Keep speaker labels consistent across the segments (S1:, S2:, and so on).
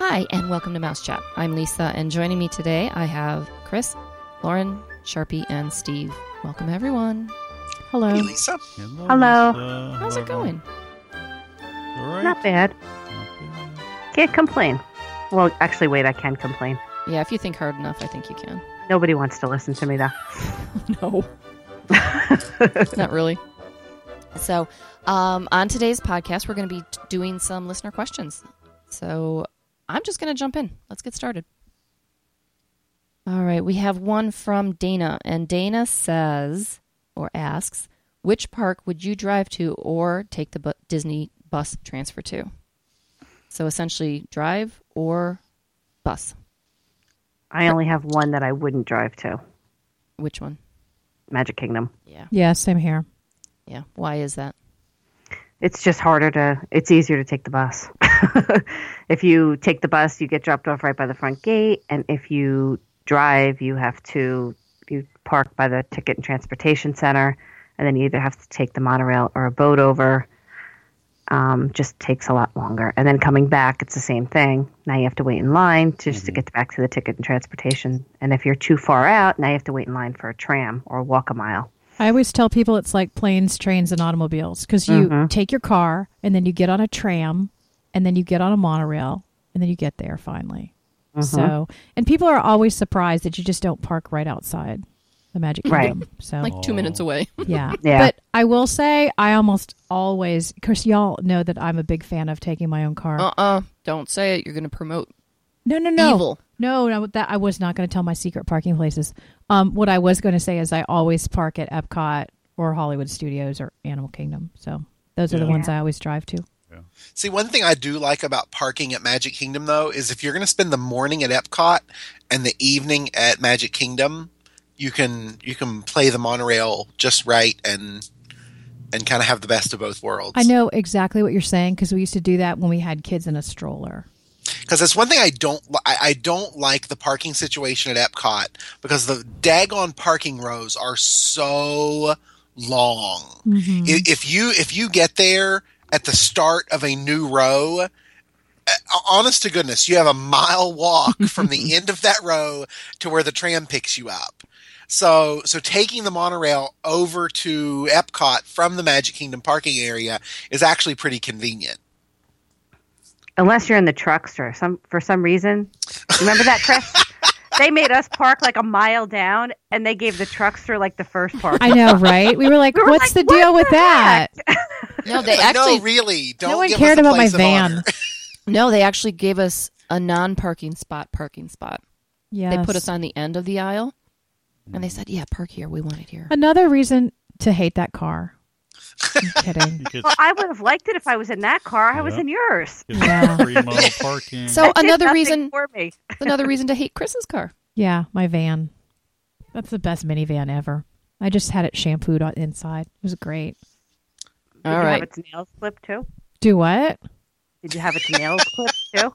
S1: Hi, and welcome to Mouse Chat. I'm Lisa, and joining me today I have Chris, Lauren, Sharpie, and Steve. Welcome, everyone.
S2: Hello.
S3: Hey, Lisa.
S2: Hello.
S3: Lisa.
S1: How's it going?
S3: All right.
S2: Not bad. Can't complain. Well, actually, wait, I can complain.
S1: Yeah, if you think hard enough, I think you can.
S2: Nobody wants to listen to me, though.
S1: No. Not really. So, on today's podcast, we're going to be doing some listener questions. So, I'm just going to jump in. Let's get started. All right, we have one from Dana, and Dana says, or asks, which park would you drive to or take the Disney bus transfer to? So essentially, drive or bus.
S2: I only have one that I wouldn't drive to.
S1: Which one?
S2: Magic Kingdom.
S4: Yeah, same here.
S1: Yeah. Why is that?
S2: It's just it's easier to take the bus. If you take the bus, you get dropped off right by the front gate. And if you drive, you park by the Ticket and Transportation Center. And then you either have to take the monorail or a boat over. Just takes a lot longer. And then coming back, it's the same thing. Now you have to wait in line to get back to the Ticket and Transportation. And if you're too far out, now you have to wait in line for a tram or walk a mile.
S4: I always tell people it's like planes, trains, and automobiles because you take your car and then you get on a tram and then you get on a monorail and then you get there finally. So, and people are always surprised that you just don't park right outside the Magic Kingdom.
S2: Right.
S4: So,
S1: Like 2 minutes away.
S4: yeah.
S2: Yeah.
S4: But I will say I almost always, because y'all know that I'm a big fan of taking my own car.
S1: Don't say it. You're going to promote
S4: No.
S1: evil.
S4: No, that I was not going to tell my secret parking places. What I was going to say is I always park at Epcot or Hollywood Studios or Animal Kingdom. So those are the ones I always drive to.
S3: See, one thing I do like about parking at Magic Kingdom, though, is if you're going to spend the morning at Epcot and the evening at Magic Kingdom, you can play the monorail just right and kind of have the best of both worlds.
S4: I know exactly what you're saying because we used to do that when we had kids in a stroller.
S3: Because that's one thing I don't like the parking situation at Epcot because the daggone parking rows are so long. If you get there at the start of a new row, honest to goodness, you have a mile walk from the end of that row to where the tram picks you up. So taking the monorail over to Epcot from the Magic Kingdom parking area is actually pretty convenient.
S2: Unless you're in the truckster. For some reason. Remember that, Chris? They made us park like a mile down, and they gave the truckster like the first park.
S4: I know, right? We were like, what's the deal with that?
S1: No, they actually...
S3: No, really. Don't
S4: No one
S3: give
S4: cared
S3: us a
S4: about my
S3: place of
S4: van.
S3: honor.
S1: No, they actually gave us a non-parking spot.
S4: Yes.
S1: They put us on the end of the aisle, and they said, yeah, park here. We want it here.
S4: Another reason to hate that car. I'm kidding.
S2: Well, I would have liked it if I was in that car. I was in yours.
S4: Yeah.
S5: Free model parking.
S1: So
S2: That did
S1: another
S2: nothing
S1: reason
S2: for me.
S1: another reason to hate Chris's car.
S4: Yeah, my van. That's the best minivan ever. I just had it shampooed on inside. It was great.
S2: Did
S1: All
S2: you
S1: right.
S2: have its nails clipped too?
S4: Do what?
S2: Did you have its nails clipped too?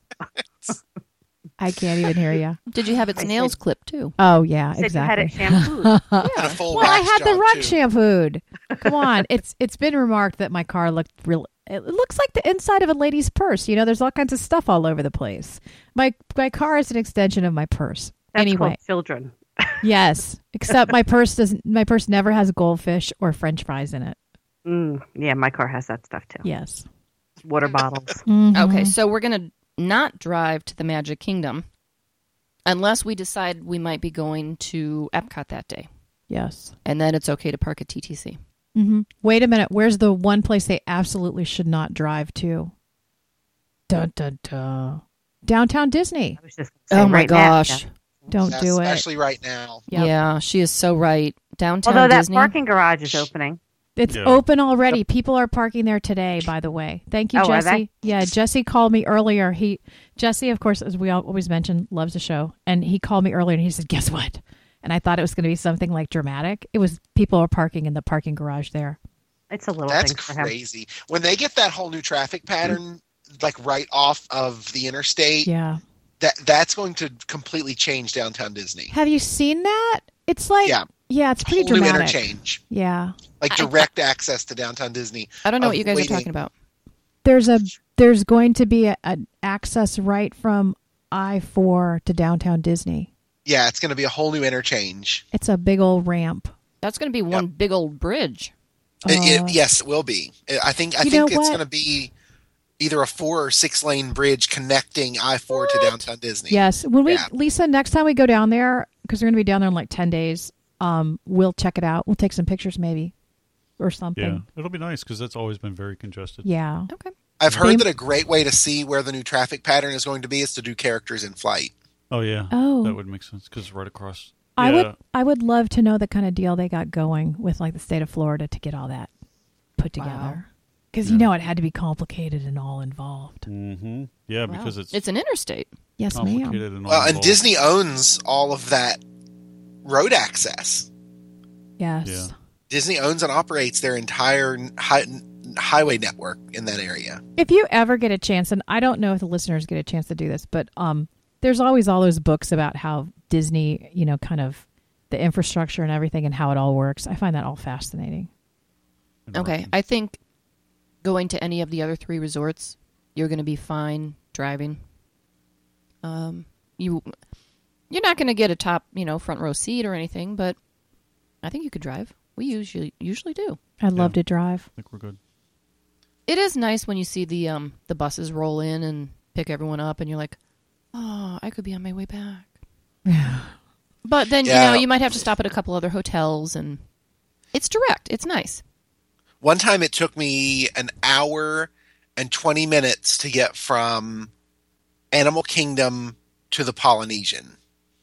S4: I can't even hear you.
S1: Did you have its
S2: I
S1: nails
S2: said-
S1: clipped too?
S4: Oh, yeah,
S2: You said
S4: exactly.
S2: you had it shampooed.
S3: And a full
S4: Well, I
S3: wax
S4: had the
S3: job,
S4: rug
S3: too.
S4: shampooed. Come on. It's been remarked that my car looked real. It looks like the inside of a lady's purse. You know, there's all kinds of stuff all over the place. My car is an extension of my purse.
S2: That's
S4: anyway,
S2: called children.
S4: yes. Except my purse doesn't. My purse never has goldfish or French fries in it.
S2: Yeah, my car has that stuff too.
S4: Yes.
S2: Water bottles.
S4: Mhm.
S1: Okay, so we're going to not drive to the Magic Kingdom unless we decide we might be going to Epcot that day.
S4: Yes.
S1: And then it's okay to park at TTC.
S4: Wait a minute. Where's the one place they absolutely should not drive to? Dun dun dun. Downtown Disney.
S2: I was just gonna say
S1: Oh my
S2: right now,
S1: gosh.
S2: yeah.
S4: Don't
S3: Yes,
S4: do it.
S3: especially right now.
S4: Yep.
S1: Yeah, she is so right. Downtown
S2: Although that
S1: Disney.
S2: parking garage is opening.
S4: It's
S5: Yeah.
S4: open already. People are parking there today, by the way. Thank you,
S2: Oh, are
S4: Jesse.
S2: they?
S4: Yeah, Jesse called me earlier. Jesse, of course, as we always mention, loves the show. And he called me earlier and he said, guess what? And I thought it was going to be something like dramatic. It was people are parking in the parking garage there.
S2: It's a little
S3: That's
S2: thing for him.
S3: crazy. When they get that whole new traffic pattern, like right off of the interstate,
S4: Yeah.
S3: that's going to completely change downtown Disney.
S4: Have you seen that? It's like,
S3: Yeah.
S4: it's pretty
S3: Whole new
S4: dramatic.
S3: interchange,
S4: Yeah.
S3: like direct access to downtown Disney.
S1: I don't know what you guys are
S3: Avoiding-
S1: talking about.
S4: There's there's going to be an access right from I-4 to downtown Disney.
S3: Yeah, it's going to be a whole new interchange.
S4: It's a big old ramp.
S1: That's going to be one big old bridge.
S3: Yes, it will be. I think it's going to be either a 4 or 6 lane bridge connecting I-4 to downtown Disney.
S4: Yes. Lisa, next time we go down there, because we're going to be down there in like 10 days, we'll check it out. We'll take some pictures maybe or something.
S5: Yeah, it'll be nice because that's always been very congested.
S4: Yeah.
S1: Okay.
S3: I've heard that a great way to see where the new traffic pattern is going to be is to do characters in flight.
S5: Oh, yeah.
S4: Oh.
S5: That would make sense because it's right across.
S4: I would love to know the kind of deal they got going with like the state of Florida to get all that put together. Because, it had to be complicated and all involved.
S5: Mm-hmm. Yeah, because
S1: it's an interstate.
S4: Yes,
S5: complicated
S4: ma'am.
S3: And Disney owns all of that road access.
S4: Yes.
S5: Yeah.
S3: Disney owns and operates their entire highway network in that area.
S4: If you ever get a chance, and I don't know if the listeners get a chance to do this, but there's always all those books about how Disney, kind of the infrastructure and everything and how it all works. I find that all fascinating.
S1: Okay. I think going to any of the other 3 resorts, you're going to be fine driving. You're not going to get a top, front row seat or anything, but I think you could drive. We usually do.
S4: I'd love to drive.
S5: I think we're good.
S1: It is nice when you see the buses roll in and pick everyone up, and you're like, oh, I could be on my way back. But then, you might have to stop at a couple other hotels, and it's direct. It's nice.
S3: One time it took me an hour and 20 minutes to get from Animal Kingdom to the Polynesian.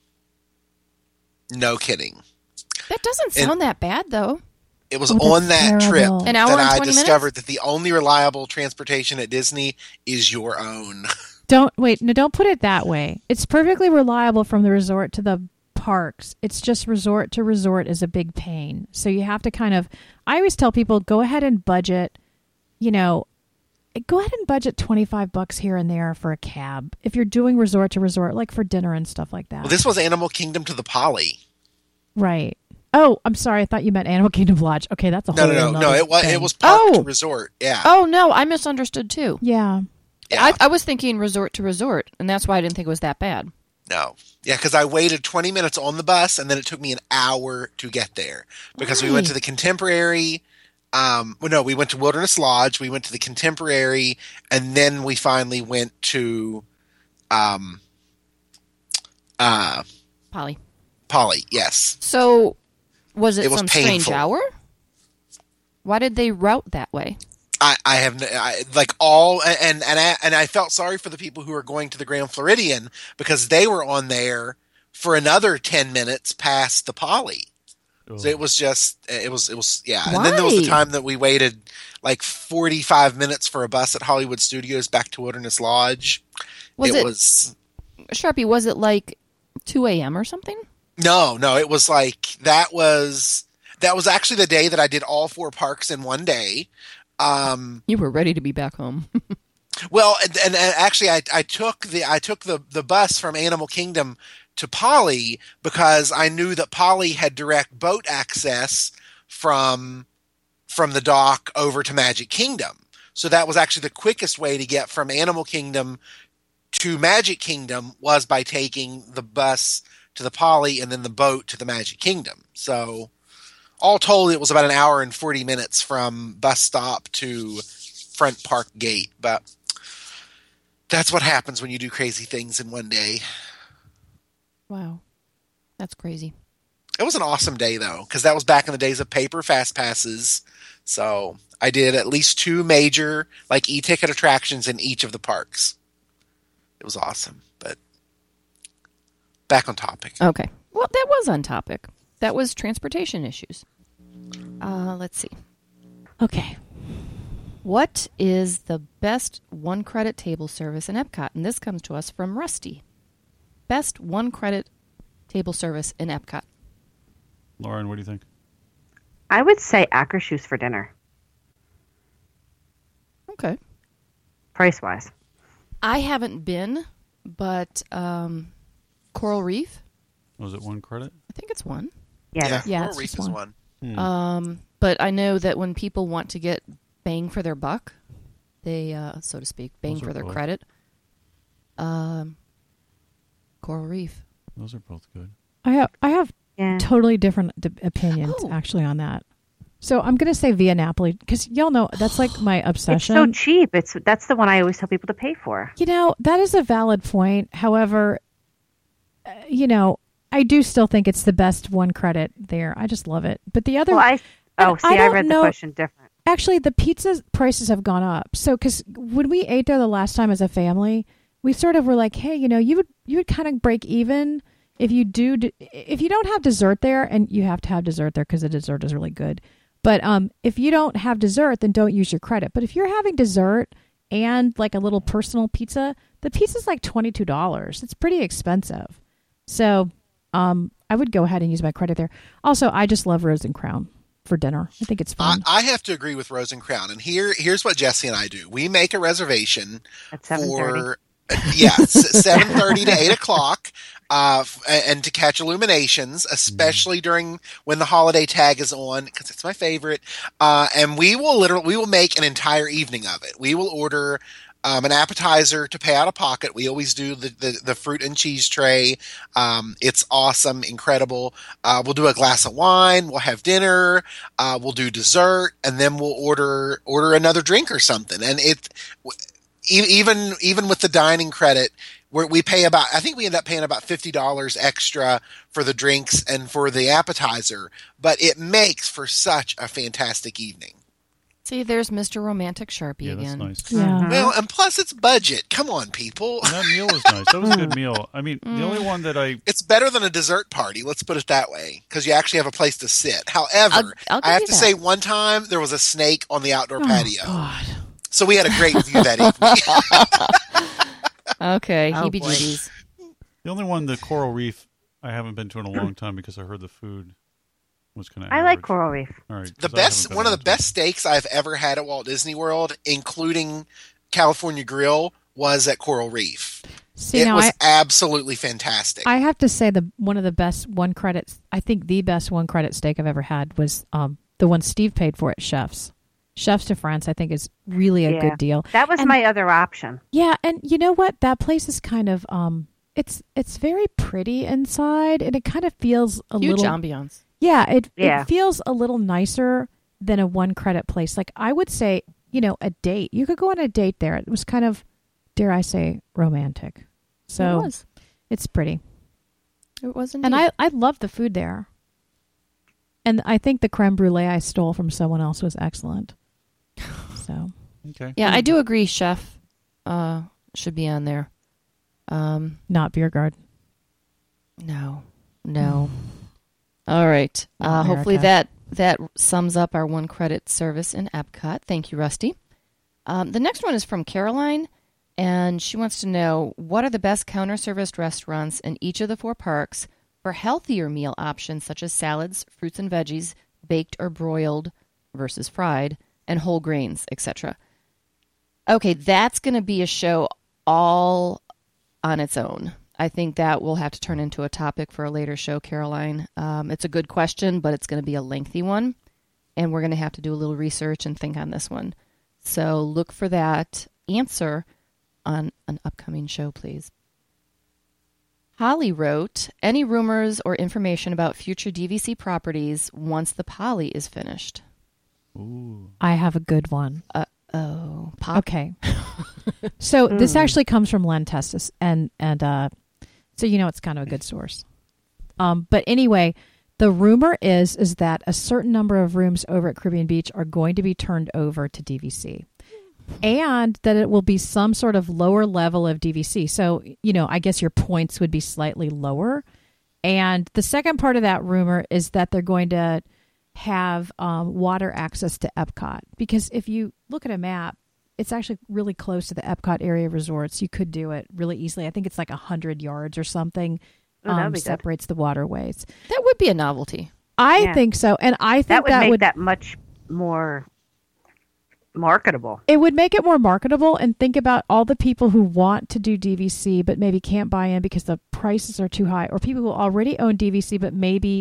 S3: No kidding.
S1: That doesn't sound that bad, though.
S3: It was on that trip
S1: An hour
S3: that
S1: and
S3: I
S1: 20
S3: discovered
S1: minutes?
S3: that the only reliable transportation at Disney is your own.
S4: Don't put it that way. It's perfectly reliable from the resort to the parks. It's just resort to resort is a big pain. So you have to I always tell people, go ahead and budget, go ahead and budget $25 here and there for a cab. If you're doing resort to resort, like for dinner and stuff like that.
S3: Well, this was Animal Kingdom to the Poly.
S4: Right. Oh, I'm sorry. I thought you meant Animal Kingdom Lodge. Okay, that's a whole
S3: No. It was park to resort. Yeah.
S1: Oh, no. I misunderstood, too.
S4: Yeah.
S1: I was thinking resort to resort, and that's why I didn't think it was that bad.
S3: No. Yeah, because I waited 20 minutes on the bus, and then it took me an hour to get there. Because we went to the Contemporary. We went to Wilderness Lodge. We went to the Contemporary, and then we finally went to
S1: Poly.
S3: Poly, yes.
S1: So, was it some
S3: painful.
S1: strange hour? Why did they route that way?
S3: I felt sorry for the people who were going to the Grand Floridian because they were on there for another 10 minutes past the Poly. Oh. So it was yeah.
S1: Why?
S3: And then there was the time that we waited like 45 minutes for a bus at Hollywood Studios back to Wilderness Lodge.
S1: Sharpie, was it like 2 a.m. or something?
S3: No, it was like that was actually the day that I did all 4 parks in one day.
S1: You were ready to be back home.
S3: Well, and actually, I took the bus from Animal Kingdom to Poly because I knew that Poly had direct boat access from the dock over to Magic Kingdom. So that was actually the quickest way to get from Animal Kingdom to Magic Kingdom was by taking the bus to the Poly and then the boat to the Magic Kingdom. So all told, it was about an hour and 40 minutes from bus stop to front park gate. But that's what happens when you do crazy things in one day.
S1: Wow. That's crazy.
S3: It was an awesome day, though, because that was back in the days of paper fast passes. So I did at least 2 major e-ticket attractions in each of the parks. It was awesome, but back on topic.
S1: Okay. Well, that was on topic. That was transportation issues. Let's see.
S4: Okay.
S1: What is the best 1-credit table service in Epcot? And this comes to us from Rusty. Best 1-credit table service in Epcot.
S5: Lauren, what do you think?
S2: I would say Akershus for dinner.
S1: Okay.
S2: Price-wise.
S1: I haven't been, but Coral Reef?
S5: Was it 1 credit?
S1: I think it's 1.
S2: Yeah.
S3: Coral
S4: it's
S3: Reef
S4: just
S3: is
S4: one.
S3: 1.
S1: But I know that when people want to get bang for their buck, they, so to speak, bang
S5: Those are
S1: for their
S5: both.
S1: credit. Coral Reef.
S5: Those are both good.
S4: I have
S2: Yeah.
S4: totally different opinions
S1: Oh.
S4: actually on that. So I'm going to say Via Napoli because y'all know that's like my
S2: It's
S4: obsession.
S2: so cheap. That's the one I always tell people to pay for.
S4: You know, that is a valid point. However, I do still think it's the best one credit there. I just love it. But the other,
S2: Well, I
S4: don't
S2: read
S4: know-
S2: the question different.
S4: actually, the pizza prices have gone up. So, because when we ate there the last time as a family, we sort of were like, hey, you would kind of break even if you don't have dessert there, and you have to have dessert there because the dessert is really good. But if you don't have dessert, then don't use your credit. But if you're having dessert and like a little personal pizza, the pizza's like $22. It's pretty expensive. So I would go ahead and use my credit there. Also, I just love Rose and Crown for dinner. I think it's fun.
S3: I have to agree with Rose and Crown, and here's what Jesse and I do: we make a reservation
S2: At 7:30.
S3: for 7:30 to 8 o'clock, and to catch Illuminations, especially during when the holiday tag is on, because it's my favorite. And we will make an entire evening of it. We will order an appetizer to pay out of pocket. We always do the fruit and cheese tray. It's awesome, incredible. We'll do a glass of wine. We'll have dinner. We'll do dessert, and then we'll order another drink or something. And even with the dining credit, we pay I think we end up paying about $50 extra for the drinks and for the appetizer, but it makes for such a fantastic evening.
S1: See, there's Mr. Romantic Sharpie
S5: Yeah, that's
S1: again.
S5: nice.
S4: Yeah.
S3: Well, and plus it's budget. Come on, people.
S5: And that meal was nice. That was a good meal. I mean, the only one that
S3: It's better than a dessert party, let's put it that way, because you actually have a place to sit. However,
S1: I'll give
S3: I have
S1: you
S3: to
S1: that.
S3: say one time there was a snake on the outdoor patio.
S4: God.
S3: So we had a great view that evening.
S1: Okay,
S2: Oh,
S1: heebie-jeebies.
S5: the only one, the Coral Reef, I haven't been to in a long time because I heard the food was kind of.
S2: I like Coral Reef.
S5: All right,
S3: The
S5: 'cause I haven't
S3: best,
S5: been
S3: one of
S5: in
S3: the
S5: a long time.
S3: best steaks I've ever had at Walt Disney World, including California Grill, was at Coral Reef.
S4: See,
S3: It
S4: now
S3: was absolutely fantastic.
S4: I have to say one of the best one credit. I think the best one credit steak I've ever had was the one Steve paid for at Chef's. Chef's de France, I think, is really a good deal.
S2: That was
S4: And-
S2: my other option.
S4: Yeah, and you know what? That place is kind of it's very pretty inside, and it kind of feels a
S1: Huge
S4: little
S1: ambiance.
S4: Yeah, it
S2: Yeah.
S4: feels a little nicer than a one credit place. Like I would say, a date. You could go on a date there. It was kind of, dare I say, romantic. So
S1: It was.
S4: it's pretty.
S1: It was indeed.
S4: And I love the food there. And I think the creme brulee I stole from someone else was excellent. So
S5: Okay.
S1: Yeah, I do agree Chef should be on there.
S4: not beer garden.
S1: No. All right.
S4: Not
S1: Hopefully
S4: America.
S1: that sums up our one credit service in Epcot. Thank you, Rusty. The next one is from Caroline, and she wants to know what are the best counter-serviced restaurants in each of the 4 parks for healthier meal options such as salads, fruits and veggies, baked or broiled versus fried, and whole grains, etc. Okay, that's going to be a show all on its own. I think that will have to turn into a topic for a later show, Caroline. It's a good question, but it's going to be a lengthy one, and we're going to have to do a little research and think on this one. So look for that answer on an upcoming show, please. Holly wrote, any rumors or information about future DVC properties once the Poly is finished?
S5: Ooh.
S4: I have a good one.
S1: Oh, pop.
S4: Okay. So this actually comes from Len Testis, and so it's kind of a good source. But anyway, the rumor is that a certain number of rooms over at Caribbean Beach are going to be turned over to DVC, and that it will be some sort of lower level of DVC. So I guess your points would be slightly lower. And the second part of that rumor is that they're going to have water access to Epcot, because if you look at a map, it's actually really close to the Epcot area resorts. You could do it really easily. I think it's like 100 yards or something.
S2: Oh, that'd be good.
S4: Separates the waterways.
S1: That would be a novelty.
S4: I
S2: Yeah.
S4: think so, and I think
S2: That would make
S4: would
S2: that much more marketable.
S4: it would make it more marketable. And think about all the people who want to do DVC but maybe can't buy in because the prices are too high, or people who already own DVC but maybe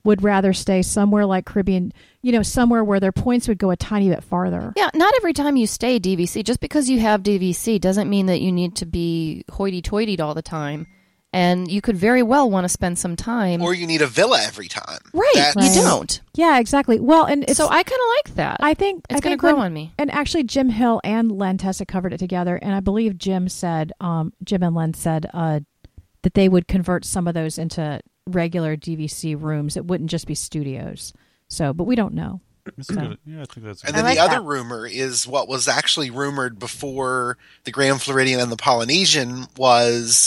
S4: would rather stay somewhere like Caribbean, somewhere where their points would go a tiny bit farther.
S1: Yeah, not every time you stay DVC, just because you have DVC doesn't mean that you need to be hoity-toity'd all the time. And you could very well want to spend some time.
S3: Or you need a villa every time.
S1: Right, you don't.
S4: Yeah, exactly. Well, and
S1: so I kind of like that.
S4: I think
S1: it's going to grow on me.
S4: And actually, Jim Hill and Len Tessa covered it together. And I believe Jim and Len said that they would convert some of those into regular DVC rooms. It wouldn't just be studios. So, but we don't know.
S5: Yeah, I think that's.
S3: And then the other rumor is what was actually rumored before the Grand Floridian and the Polynesian was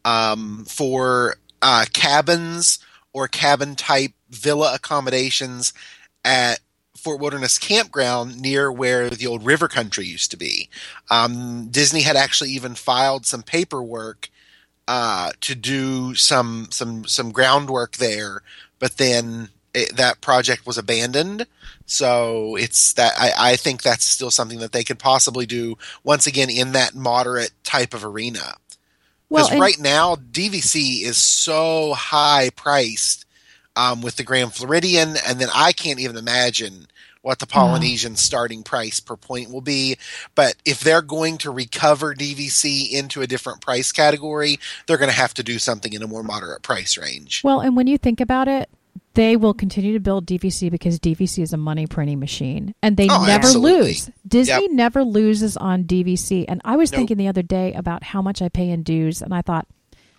S3: for cabins or cabin-type villa accommodations at Fort Wilderness Campground near where the old River Country used to be. Disney had actually even filed some paperwork to do some groundwork there, but then that project was abandoned. So it's that I think that's still something that they could possibly do once again in that moderate type of arena. Because right now DVC is so high priced with the Grand Floridian, and then I can't even imagine what the Polynesian starting price per point will be. But if they're going to recover DVC into a different price category, they're going to have to do something in a more moderate price range.
S4: Well, and when you think about it, they will continue to build DVC because DVC is a money printing machine, and they never lose. Disney never loses on DVC. And I was thinking the other day about how much I pay in dues, and I thought,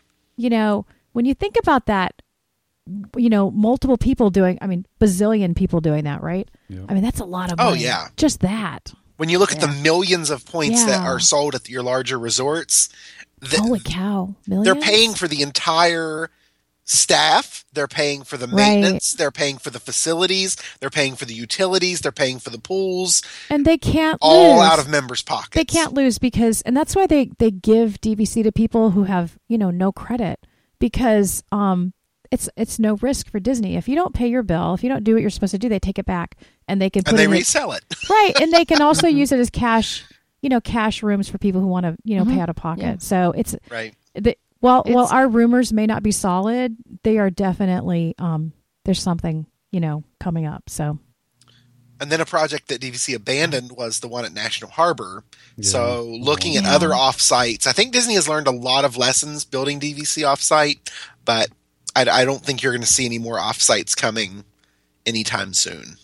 S4: when you think about that, multiple people doing, bazillion people doing that, right? Yep. That's a lot of money. Oh, yeah. Just that.
S3: When you look at the millions of points that are sold at your larger resorts,
S4: holy cow, millions?
S3: They're paying for the entire staff, they're paying for the maintenance, they're paying for the facilities, they're paying for the utilities, they're paying for the pools.
S4: And they can't
S3: all
S4: lose.
S3: Out of members' pockets.
S4: They can't lose and that's why they give DVC to people who have, no credit, because it's no risk for Disney. If you don't pay your bill, if you don't do what you're supposed to do, they take it back and they can put
S3: and they resell it.
S4: Right, and they can also use it as cash, cash rooms for people who want to, pay out of pocket. Yeah. So it's
S3: right.
S4: While our rumors may not be solid, they are definitely there's something coming up. So,
S3: and then a project that DVC abandoned was the one at National Harbor. Yeah. So, looking at other offsites, I think Disney has learned a lot of lessons building DVC offsite, but I don't think you're going to see any more offsites coming anytime soon.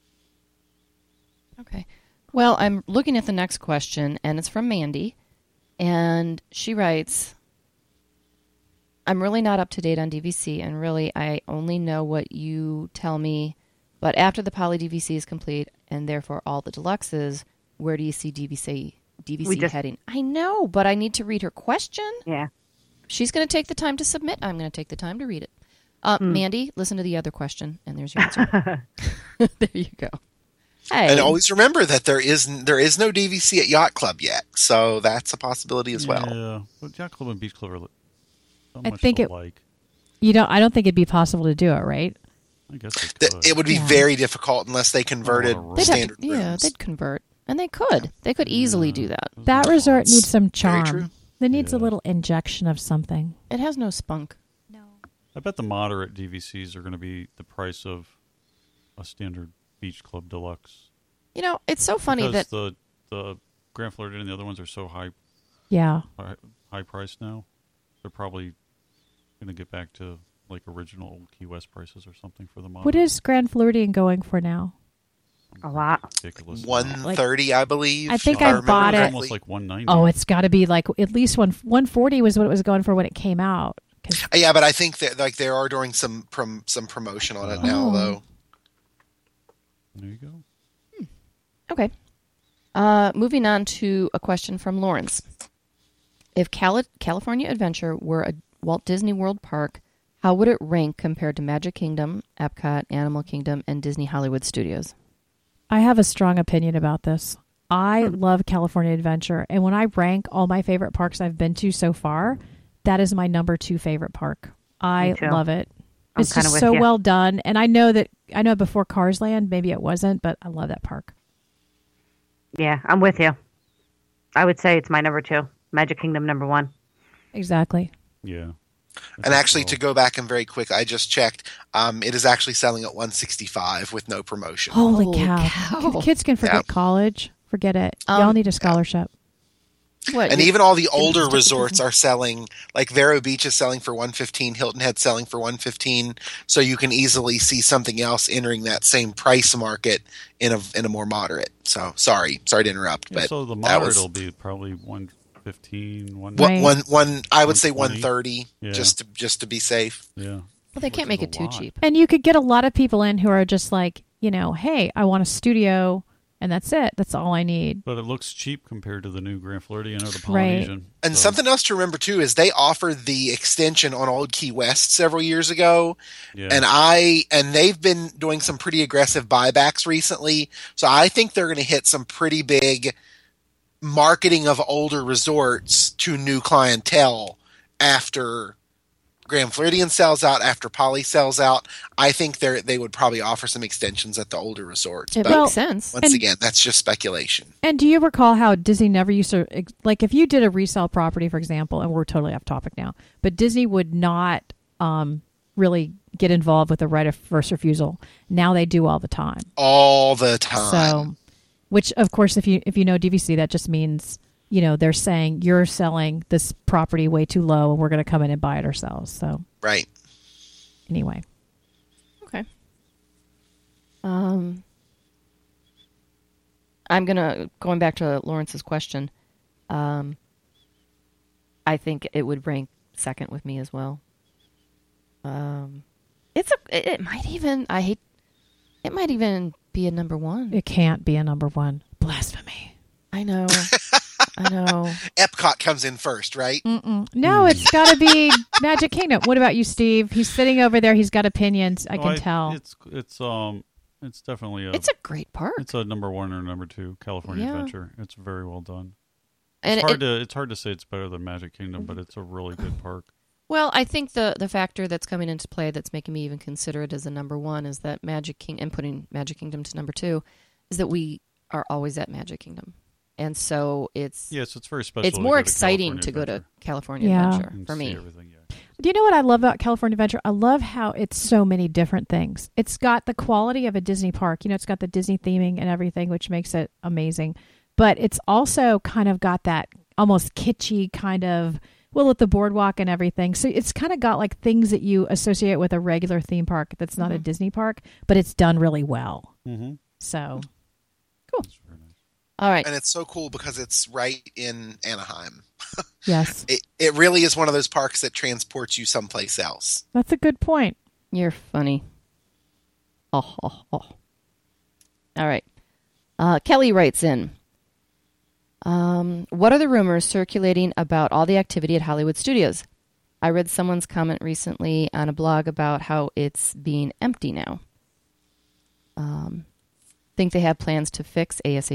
S1: Okay. Well, I'm looking at the next question, and it's from Mandy, and she writes, I'm really not up to date on DVC, and really I only know what you tell me, but after the Poly DVC is complete, and therefore all the deluxes, where do you see DVC heading? I know, but I need to read her question.
S2: Yeah.
S1: She's going to take the time to submit. I'm going to take the time to read it. Mandy, listen to the other question, and there's your answer. There you go. Hey.
S3: And always remember that there is no DVC at Yacht Club yet, so that's a possibility as well.
S5: Yeah, but Yacht Club and Beach Club are so
S4: I
S5: much
S4: think
S5: alike.
S4: I don't think it'd be possible to do it, right?
S5: I guess they could.
S3: It would be very difficult unless they converted standard rooms.
S1: Yeah, they'd convert, and they could. They could easily do that.
S4: That resort needs some charm. It needs a little injection of something.
S1: It has no spunk.
S4: No.
S5: I bet the moderate DVCs are going to be the price of a standard Beach Club Deluxe.
S1: It's so funny
S5: because
S1: that
S5: the Grand Floridian and the other ones are so high.
S4: Yeah.
S5: High price now. They're probably going to get back to like original old Key West prices or something for the moderate.
S4: What is Grand Floridian going for now?
S2: A lot.
S5: Ridiculous.
S3: $130, I believe.
S4: I think I bought it.
S5: Almost like $190.
S4: Oh, it's got to be like at least $140 was what it was going for when it came out.
S3: Yeah, but I think that they are doing some promotion on it now, though.
S5: There you go.
S1: Okay. Moving on to a question from Lawrence. If California Adventure were a Walt Disney World park, how would it rank compared to Magic Kingdom, Epcot, Animal Kingdom, and Disney Hollywood Studios?
S4: I have a strong opinion about this. I love California Adventure, and when I rank all my favorite parks I've been to so far, that is my number 2 favorite park. I love it. It's just so well done, and I know before Cars Land, maybe it wasn't, but I love that park.
S2: Yeah, I'm with you. I would say it's my number 2. Magic Kingdom number 1.
S4: Exactly.
S5: Yeah.
S3: And actually, to go back and very quick, I just checked. It is actually selling at $165 with no promotion.
S4: Holy cow. Kids can forget college. Forget it. Y'all need a scholarship.
S1: What?
S3: And even all the older resorts are selling, like Vero Beach is selling for $115, Hilton Head's selling for $115. So you can easily see something else entering that same price market in a more moderate. So sorry to interrupt, but
S5: so the moderate will be probably 115,
S3: I would say 130, just to be safe.
S5: Yeah.
S1: Well, they can't make it too cheap.
S4: And you could get a lot of people in who are just like, hey, I want a studio. And that's it. That's all I need.
S5: But it looks cheap compared to the new Grand Floridian or the Polynesian.
S3: Right. And something else to remember, too, is they offered the extension on Old Key West several years ago. Yeah. And they've been doing some pretty aggressive buybacks recently. So I think they're going to hit some pretty big marketing of older resorts to new clientele after Grand Floridian sells out, after Poly sells out. I think they would probably offer some extensions at the older resorts.
S1: It makes sense.
S3: Once again, that's just speculation.
S4: And do you recall how Disney never used to, like if you did a resale property, for example, and we're totally off topic now, but Disney would not really get involved with the right of first refusal. Now they do all the time.
S3: All the time.
S4: So, which of course, if you know DVC, that just means they're saying you're selling this property way too low and we're going to come in and buy it ourselves. So
S3: right.
S4: Anyway.
S1: Okay. I'm going back to Lawrence's question. I think it would rank second with me as well. It might even be a number one.
S4: It can't be a number one. Blasphemy.
S1: I know.
S3: Epcot comes in first, right?
S4: No, it's got to be Magic Kingdom. What about you, Steve? He's sitting over there. He's got opinions. I can tell.
S5: It's definitely
S1: it's a great park.
S5: It's a number one or number two, California Adventure. It's very well done.
S1: And
S5: it's hard to say it's better than Magic Kingdom, but it's a really good park.
S1: Well, I think the factor that's coming into play that's making me even consider it as a number one is that Magic Kingdom, and putting Magic Kingdom to number two, is that we are always at Magic Kingdom. And so it's
S5: very special.
S1: It's more exciting to go to California Adventure for me.
S4: Do you know what I love about California Adventure? I love how it's so many different things. It's got the quality of a Disney park. It's got the Disney theming and everything, which makes it amazing. But it's also kind of got that almost kitschy kind of, with the boardwalk and everything. So it's kind of got like things that you associate with a regular theme park that's not a Disney park, but it's done really well. Mm-hmm. So, cool. All right.
S3: And it's so cool because it's right in Anaheim.
S4: Yes.
S3: It really is one of those parks that transports you someplace else.
S4: That's a good point.
S1: You're funny. Oh. All right. Kelly writes in, what are the rumors circulating about all the activity at Hollywood Studios? I read someone's comment recently on a blog about how it's being empty now. Think they have plans to fix ASAP? ?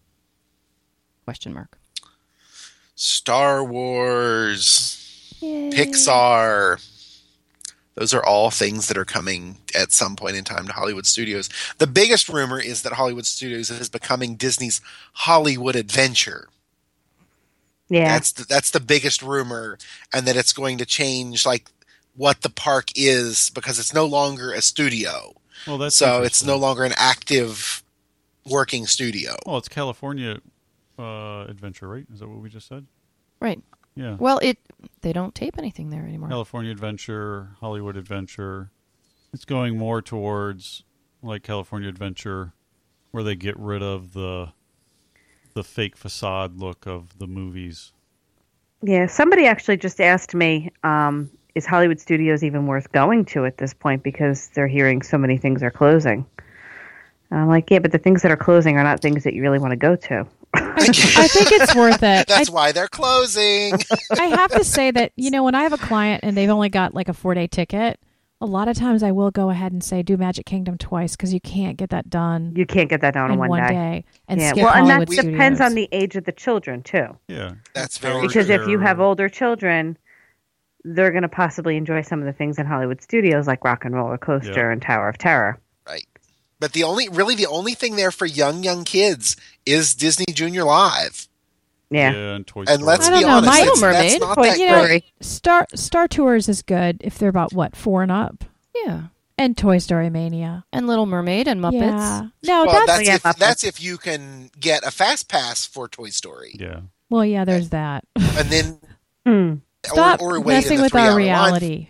S3: Star Wars,
S1: Yay.
S3: Pixar. Those are all things that are coming at some point in time to Hollywood Studios. The biggest rumor is that Hollywood Studios is becoming Disney's Hollywood Adventure.
S2: Yeah.
S3: That's the biggest rumor, and that it's going to change like what the park is because it's no longer a studio.
S5: Well,
S3: it's no longer an active working studio.
S5: Well, it's California Adventure, right? Is that what we just said?
S1: Right.
S5: Yeah.
S1: Well, they don't tape anything there anymore.
S5: California Adventure, Hollywood Adventure. It's going more towards like California Adventure, where they get rid of the fake facade look of the movies.
S2: Yeah, somebody actually just asked me, is Hollywood Studios even worth going to at this point because they're hearing so many things are closing? And I'm like, yeah, but the things that are closing are not things that you really want to go to.
S4: I think it's worth it.
S3: That's why they're closing.
S4: I have to say that, when I have a client and they've only got like a 4-day ticket, a lot of times I will go ahead and say, do Magic Kingdom twice because you can't get that done.
S2: You can't get that done in one day.
S4: And
S2: yeah.
S4: skip
S2: Well, and that
S4: Studios.
S2: depends on the age of the children, too.
S5: Yeah.
S3: That's very true.
S2: Because if you have older children, they're going to possibly enjoy some of the things in Hollywood Studios like Rock and Roller Coaster and Tower of Terror.
S3: Right. But the only thing there for young kids is Disney Junior Live.
S2: Yeah.
S5: and Toy Story.
S3: And let's
S4: I
S3: be
S4: don't know,
S3: honest,
S4: my-
S3: that's
S1: Little Mermaid,
S3: not
S4: but
S3: that
S4: you know,
S3: great.
S4: Star Tours is good if they're about what 4 and up,
S1: Yeah.
S4: and Toy Story Mania.
S1: And Little Mermaid and Muppets.
S4: Yeah. No,
S3: Well,
S4: that's
S3: that's if you can get a fast pass for Toy Story,
S5: Yeah.
S4: well, yeah. There's that.
S3: and then
S4: Stop
S3: or wait in
S4: messing
S3: the
S4: with our
S3: 3-hour line.
S4: reality.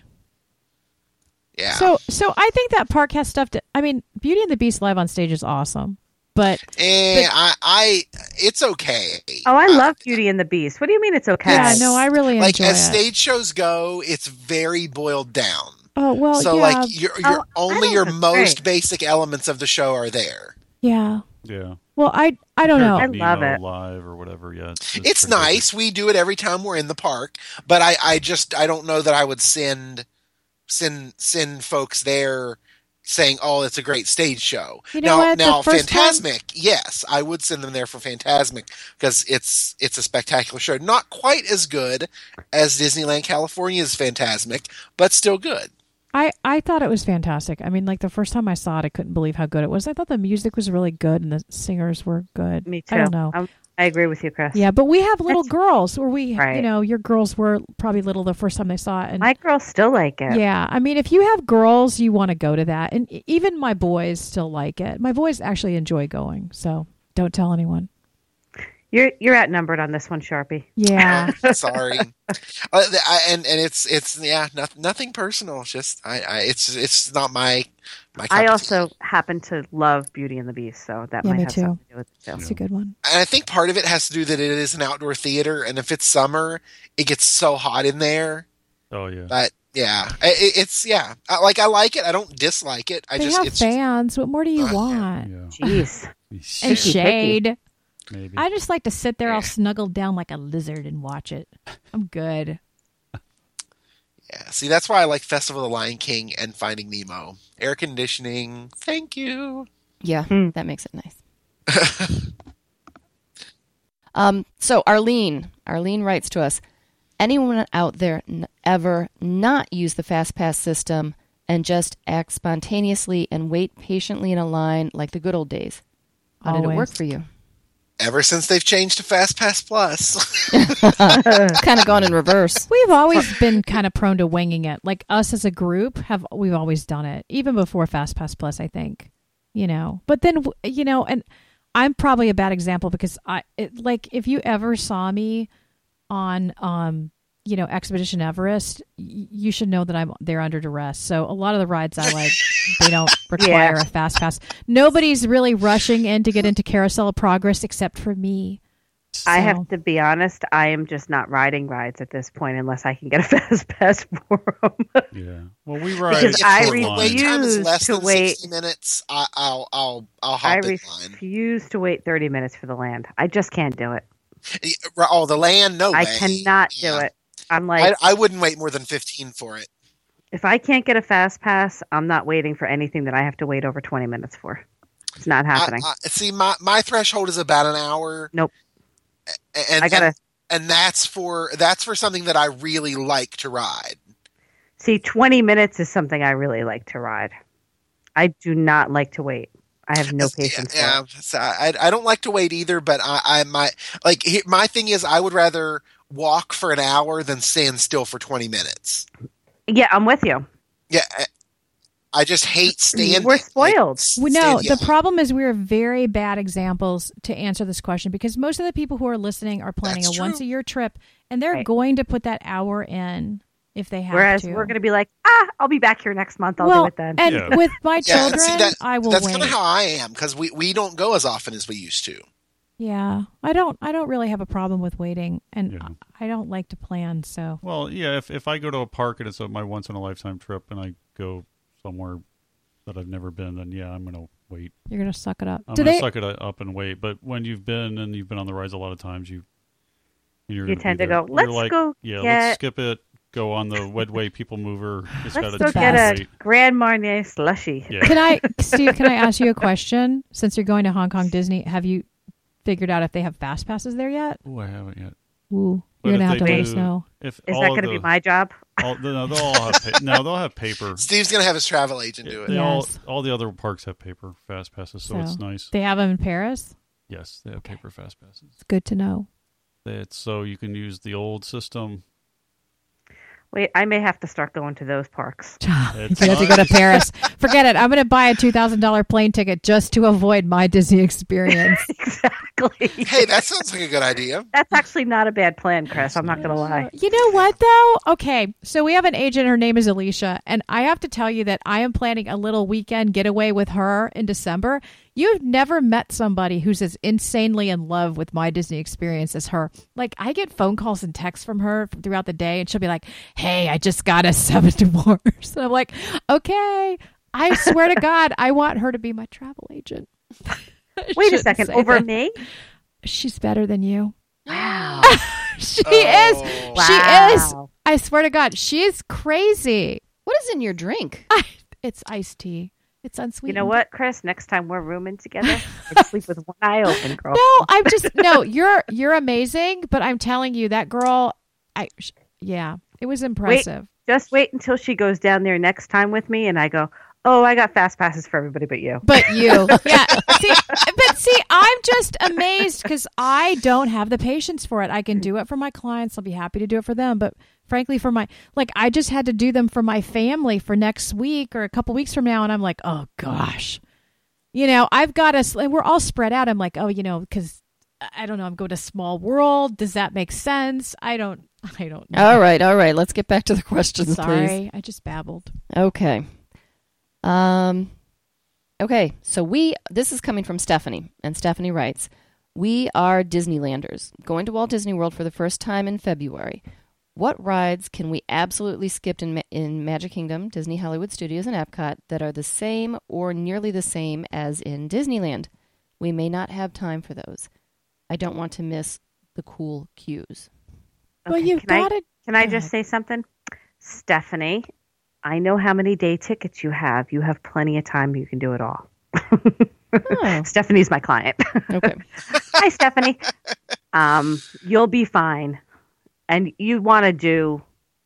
S3: Yeah.
S4: So I think that park has stuff to. I mean, Beauty and the Beast live on stage is awesome, but
S3: It's okay.
S2: Oh, I love Beauty and the Beast. What do you mean it's okay?
S4: yeah, no, I really
S3: Like
S4: enjoy
S3: as
S4: it.
S3: stage shows go, it's very boiled down.
S4: Oh well,
S3: So
S4: yeah,
S3: like
S2: I
S3: only
S2: don't
S3: your
S2: think
S3: most
S2: great.
S3: basic elements of the show are there.
S4: yeah.
S5: Yeah.
S4: Well, I don't know.
S2: I
S5: Nemo
S2: love it.
S5: Live or whatever. Yeah.
S3: It's
S5: pretty
S3: nice. We do it every time we're in the park, but I don't know that I would send folks there saying, "Oh, it's a great stage show."
S4: You know what?
S3: Now,
S4: The first
S3: Fantasmic, yes, I would send them there for Fantasmic because it's a spectacular show. Not quite as good as Disneyland California's Fantasmic, but still good.
S4: I thought it was fantastic. I mean, like the first time I saw it, I couldn't believe how good it was. I thought the music was really good and the singers were good.
S2: Me too.
S4: I don't know.
S2: I agree with you, Chris.
S4: Yeah, but we have little
S2: That's-
S4: girls, or we,
S2: Right.
S4: you know, your girls were probably little the first time they saw it. And
S2: My girls still like it.
S4: yeah, I mean, if you have girls, you want to go to that, and even my boys still like it. My boys actually enjoy going, so don't tell anyone.
S2: You're outnumbered on this one, Sharpie.
S4: Yeah,
S3: Sorry, and it's nothing personal. It's just it's not my cup
S2: I
S3: of tea.
S2: also happen to love Beauty and the Beast, so that
S4: Yeah,
S2: might
S4: me
S2: have
S4: too.
S2: something to do with it too.
S4: it's a good one.
S3: And I think part of it has to do that it is an outdoor theater, and if it's summer, it gets so hot in there.
S5: Oh yeah.
S3: But yeah, it's I like it. I don't dislike it.
S4: They have fans. What more do you want?
S5: Yeah.
S2: Jeez.
S4: And
S2: Picky.
S4: shade.
S5: Maybe.
S4: I just like to sit there all snuggled down like a lizard and watch it. I'm good.
S3: Yeah. See, that's why I like Festival of the Lion King and Finding Nemo. Air conditioning. Thank you.
S1: Yeah, that makes it nice. So Arlene writes to us, anyone out there ever not use the FastPass system and just act spontaneously and wait patiently in a line like the good old days? How did it work
S4: Always.
S1: for you?
S3: Ever since they've changed to FastPass Plus.
S1: It's kind of gone in reverse.
S4: We've always been kind of prone to winging it. Like us as a group, we've always done it, even before FastPass Plus, I think. You know, but then and I'm probably a bad example because if you ever saw me on Expedition Everest, you should know that I'm there under duress. So a lot of the rides I like, they don't require a fast pass. Nobody's really rushing in to get into Carousel of Progress except for me.
S2: I
S4: So-
S2: have to be honest, I am just not riding rides at this point unless I can get a fast pass for them.
S5: Yeah. Well, we ride.
S2: Because
S3: If
S2: I
S3: the wait time is
S2: refuse
S3: less
S2: to
S3: than
S2: wait.
S3: 60 minutes, I'll hop
S2: I
S3: in line.
S2: refuse to wait 30 minutes for the land. I just can't do it.
S3: Oh, the land? No way.
S2: I cannot do
S3: Yeah.
S2: it. I'm like,
S3: I wouldn't wait more than 15 for it.
S2: if I can't get a fast pass, I'm not waiting for anything that I have to wait over 20 minutes for. It's not happening.
S3: See, my threshold is about an hour.
S2: Nope.
S3: And
S2: I gotta
S3: and that's for something that I really like to ride.
S2: see. 20 minutes is something I really like to ride. I do not like to wait. I have no patience for
S3: Yeah,
S2: it.
S3: so I don't like to wait either. But my thing is I would rather walk for an hour than stand still for 20 minutes.
S2: Yeah, I'm with you.
S3: Yeah, I just hate standing.
S2: We're spoiled.
S4: No, the problem is we're very bad examples to answer this question because most of the people who are listening are planning
S3: That's
S4: a
S3: true.
S4: once-a-year trip, and they're
S2: Right.
S4: going to put that hour in if they have
S2: Whereas
S4: to.
S2: we're going to be like, I'll be back here next month. I'll do it then.
S4: And
S5: Yeah.
S4: with my
S3: Yeah,
S4: children,
S3: see,
S4: I will
S3: that's
S4: wait.
S3: kind of how I am because we don't go as often as we used to.
S4: Yeah, I don't really have a problem with waiting, and
S5: Yeah.
S4: I don't like to plan. So
S5: Well, yeah. If I go to a park and it's my once in a lifetime trip, and I go somewhere that I've never been, then yeah, I'm gonna wait.
S4: you're gonna suck it up.
S5: I'm
S4: Do
S5: gonna
S4: they?
S5: suck it up and wait. But when you've been on the rides a lot of times, you're
S2: You
S5: gonna be
S2: tend to
S5: there.
S2: go,
S5: You're
S2: let's
S5: like,
S2: go
S5: Yeah,
S2: get-
S5: let's skip it. Go on the Wedway People Mover. It's
S2: Let's
S5: got
S2: go
S5: a
S2: get a
S5: wait.
S2: Grand Marnier slushy.
S5: Yeah.
S4: Steve? Can I ask you a question? Since you're going to Hong Kong Disney, have you figured out if they have fast passes there yet?
S5: Oh, I haven't yet.
S4: Ooh,
S5: But
S4: you're gonna
S5: if
S4: have to
S5: they
S4: let us
S5: do-
S4: know.
S5: If
S2: Is
S5: all
S2: that
S5: of
S2: going to be
S5: the-
S2: my job?
S5: No, they'll all have they'll have paper.
S3: Steve's gonna have his travel agent do it.
S4: Yeah.
S5: All the other parks have paper fast passes, so it's nice.
S4: They have them in Paris.
S5: Yes, they have paper fast passes.
S4: It's good to know.
S5: It's so you can use the old system.
S2: Wait, I may have to start going to those parks.
S4: You have to go to Paris. Forget it. I'm going to buy a $2,000 plane ticket just to avoid my Disney experience.
S2: Exactly.
S3: Hey, that sounds like a good idea.
S2: That's actually not a bad plan, Chris. I'm not going to lie.
S4: You know what, though? Okay, so we have an agent. Her name is Alicia, and I have to tell you that I am planning a little weekend getaway with her in December. You've never met somebody who's as insanely in love with my Disney experience as her. Like, I get phone calls and texts from her throughout the day, and she'll be like, hey, I just got a 7 divorce. And I'm like, okay, I swear to God, I want her to be my travel agent.
S2: Wait a second, over me?
S4: She's better than you.
S2: Wow.
S4: She is.
S2: Wow.
S4: She is. I swear to God, she is crazy.
S1: What is in your drink?
S4: It's iced tea. It's unsweetened.
S2: You know what, Chris? Next time we're rooming together, I sleep with one eye open, girl.
S4: No, you're amazing, but I'm telling you, that girl, it was impressive.
S2: Just wait until she goes down there next time with me, and I go, oh, I got fast passes for everybody but you.
S4: But you. Yeah. See, I'm just amazed because I don't have the patience for it. I can do it for my clients. I'll be happy to do it for them. But frankly, I just had to do them for my family for next week or a couple weeks from now. And I'm like, oh, gosh. I've got us, and we're all spread out. I'm like, oh, because I don't know. I'm going to Small World. Does that make sense? I don't know.
S1: All right. Let's get back to the questions,
S4: Sorry,
S1: please.
S4: I just babbled.
S1: Okay. Okay, so this is coming from Stephanie, and Stephanie writes, we are Disneylanders, going to Walt Disney World for the first time in February. What rides can we absolutely skip in Magic Kingdom, Disney Hollywood Studios, and Epcot that are the same or nearly the same as in Disneyland? We may not have time for those. I don't want to miss the cool queues.
S4: Well, you've got it.
S2: Can I just say something? Stephanie, I know how many day tickets you have. You have plenty of time. You can do it all.
S1: Oh.
S2: Stephanie's my client.
S1: Okay.
S2: Hi, Stephanie. You'll be fine. And you want to do,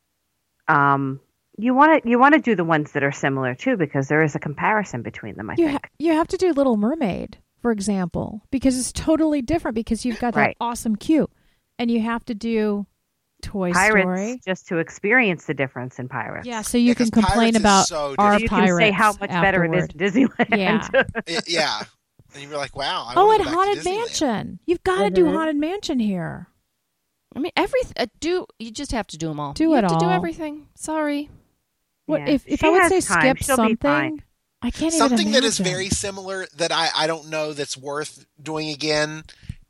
S2: you want to do the ones that are similar too, because there is a comparison between them. I think
S4: you have to do Little Mermaid, for example, because it's totally different. Because you've got that awesome queue, and you have to do Toy Story
S2: just to experience the difference in Pirates.
S4: Yeah, so you can complain about our
S2: you
S4: Pirates.
S2: You can say how much better it is in Disneyland.
S4: Yeah.
S3: Yeah. And you're like, wow.
S4: And Haunted Mansion. You've got to do Haunted Mansion here.
S1: I mean, you just have to do them all.
S4: You
S1: have
S4: to
S1: do everything. Sorry.
S4: What if I would say skip something? I can't even
S3: something
S4: imagine.
S3: that is very similar that I don't know that's worth doing again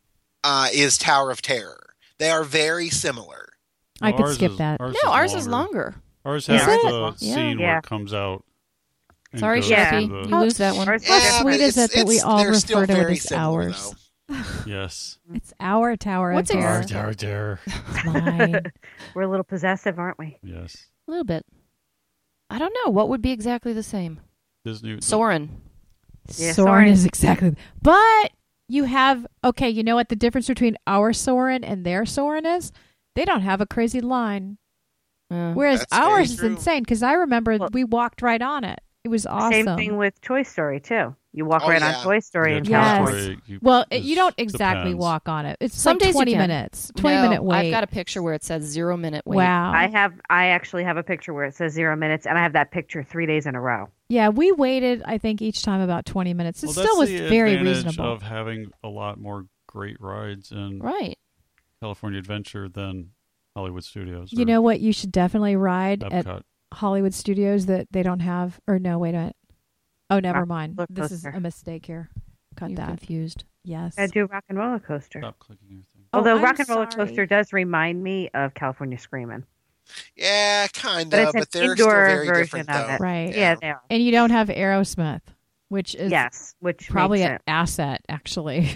S3: is Tower of Terror. They are very similar.
S4: I could skip that.
S1: Ours is longer.
S5: Ours has the scene where it comes out.
S1: Sorry, Sharpie. You lose that one.
S4: How sweet is it that we all refer to it as ours?
S5: Yes.
S4: It's our Tower of Terror.
S5: Our Tower of Terror.
S4: It's mine.
S2: We're a little possessive, aren't we?
S5: Yes.
S1: A little bit. I don't know. What would be exactly the same? Soarin'.
S4: Yeah, Soarin' is exactly. But you have, you know what the difference between our Soarin' and their Soarin' is? They don't have a crazy line. Whereas ours is insane, because I remember we walked right on it. It was awesome.
S2: Same thing with Toy Story, too. You walk on Toy Story in California.
S4: Well, you don't exactly walk on it. It's some days 20 minutes. 20-minute wait.
S1: I've got a picture where it says 0 minute wait.
S4: Wow.
S2: I actually have a picture where it says 0 minutes, and I have that picture 3 days in a row.
S4: Yeah, we waited, I think, each time about 20 minutes. It still was very reasonable.
S5: Of having a lot more great rides in California Adventure than Hollywood Studios.
S4: You know what you should definitely ride
S5: Epcot.
S4: at Hollywood Studios that they don't have? Or no, wait a minute. Oh, never mind. This is a mistake here. Cut that.
S1: Confused.
S4: Yes.
S2: I do Rock and Roller Coaster.
S5: Stop clicking your thing.
S2: Although Rock and Roller Coaster does remind me of California Screamin'.
S3: Yeah, kind of, but they're still very different, though.
S4: Right.
S2: Yeah, they are.
S4: And you don't have Aerosmith, which is probably an asset, actually.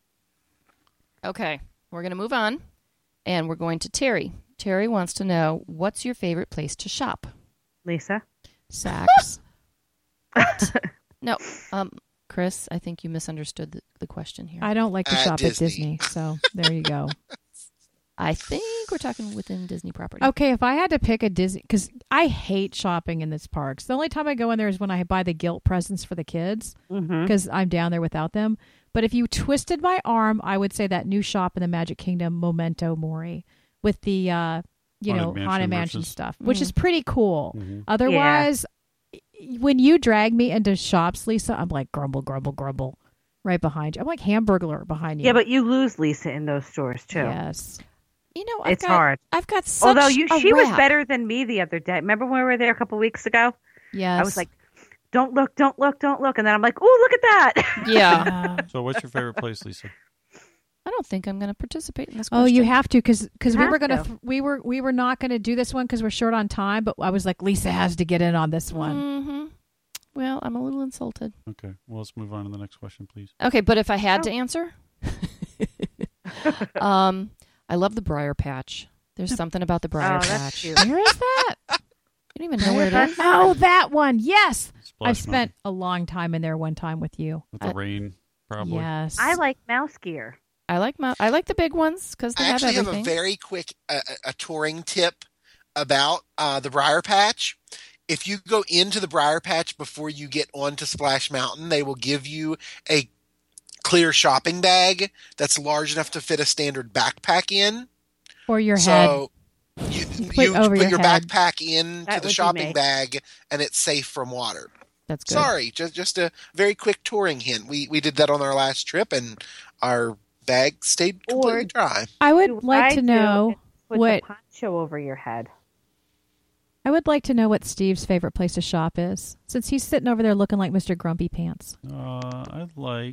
S1: Okay, we're going to move on, and we're going to Terry. Terry wants to know, what's your favorite place to shop?
S2: Lisa?
S1: Saks. No, Chris, I think you misunderstood the question here.
S4: I don't like to shop at Disney, so there you go.
S1: I think we're talking within Disney property.
S4: Okay, if I had to pick a Disney, because I hate shopping in this parks. The only time I go in there is when I buy the guilt presents for the kids, because I'm down there without them. But if you twisted my arm, I would say that new shop in the Magic Kingdom, Memento Mori, with the Haunted Mansion stuff, which is pretty cool.
S5: Mm-hmm.
S4: Otherwise, when you drag me into shops, Lisa, I'm like grumble, grumble, grumble, right behind you. I'm like Hamburglar behind you.
S2: Yeah, but you lose Lisa in those stores too.
S4: Yes.
S2: It's hard.
S1: I've got such
S2: Although
S1: a
S2: she was
S1: rap.
S2: better than me the other day. Remember when we were there a couple weeks ago?
S4: Yes.
S2: I was like, don't look, don't look, don't look. And then I'm like, oh, look at that.
S1: Yeah.
S5: So what's your favorite place, Lisa?
S1: I don't think I'm going to participate in this question.
S4: Oh, you have to because we
S2: Have
S4: were gonna
S2: to.
S4: we were not gonna do this one because we're short on time. But I was like, Lisa has to get in on this one.
S1: Mm-hmm. Well, I'm a little insulted.
S5: Okay. Well, let's move on to the next question, please.
S1: Okay, but if I had to answer, I love the Briar Patch. There's something about the Briar
S2: Oh, that's
S1: Patch.
S2: cute.
S4: Where is that?
S1: You don't even know where it is.
S4: Oh, that one. Yes,
S5: Splash
S4: I've spent
S5: Mountain.
S4: a long time in there one time with you.
S5: With the rain, probably.
S4: Yes,
S2: I like mouse gear.
S1: I like the big ones because they
S3: I
S1: have
S3: actually have
S1: everything.
S3: a very quick a touring tip about the Briar Patch. If you go into the Briar Patch before you get onto Splash Mountain, they will give you a clear shopping bag that's large enough to fit a standard backpack in.
S4: or your head.
S3: So you
S4: over
S3: put
S4: your
S3: your
S4: head.
S3: backpack into
S2: That
S3: the
S2: would be
S3: shopping
S2: me.
S3: bag, and it's safe from water.
S1: That's good.
S3: Sorry, just a very quick touring hint. We did that on our last trip, and our bag stayed completely
S2: Or-
S3: dry.
S4: I would
S2: What
S4: like
S2: I
S4: to
S2: do
S4: know
S2: is put
S4: what
S2: the poncho over your head.
S4: I would like to know what Steve's favorite place to shop is, since he's sitting over there looking like Mr. Grumpy Pants.
S5: I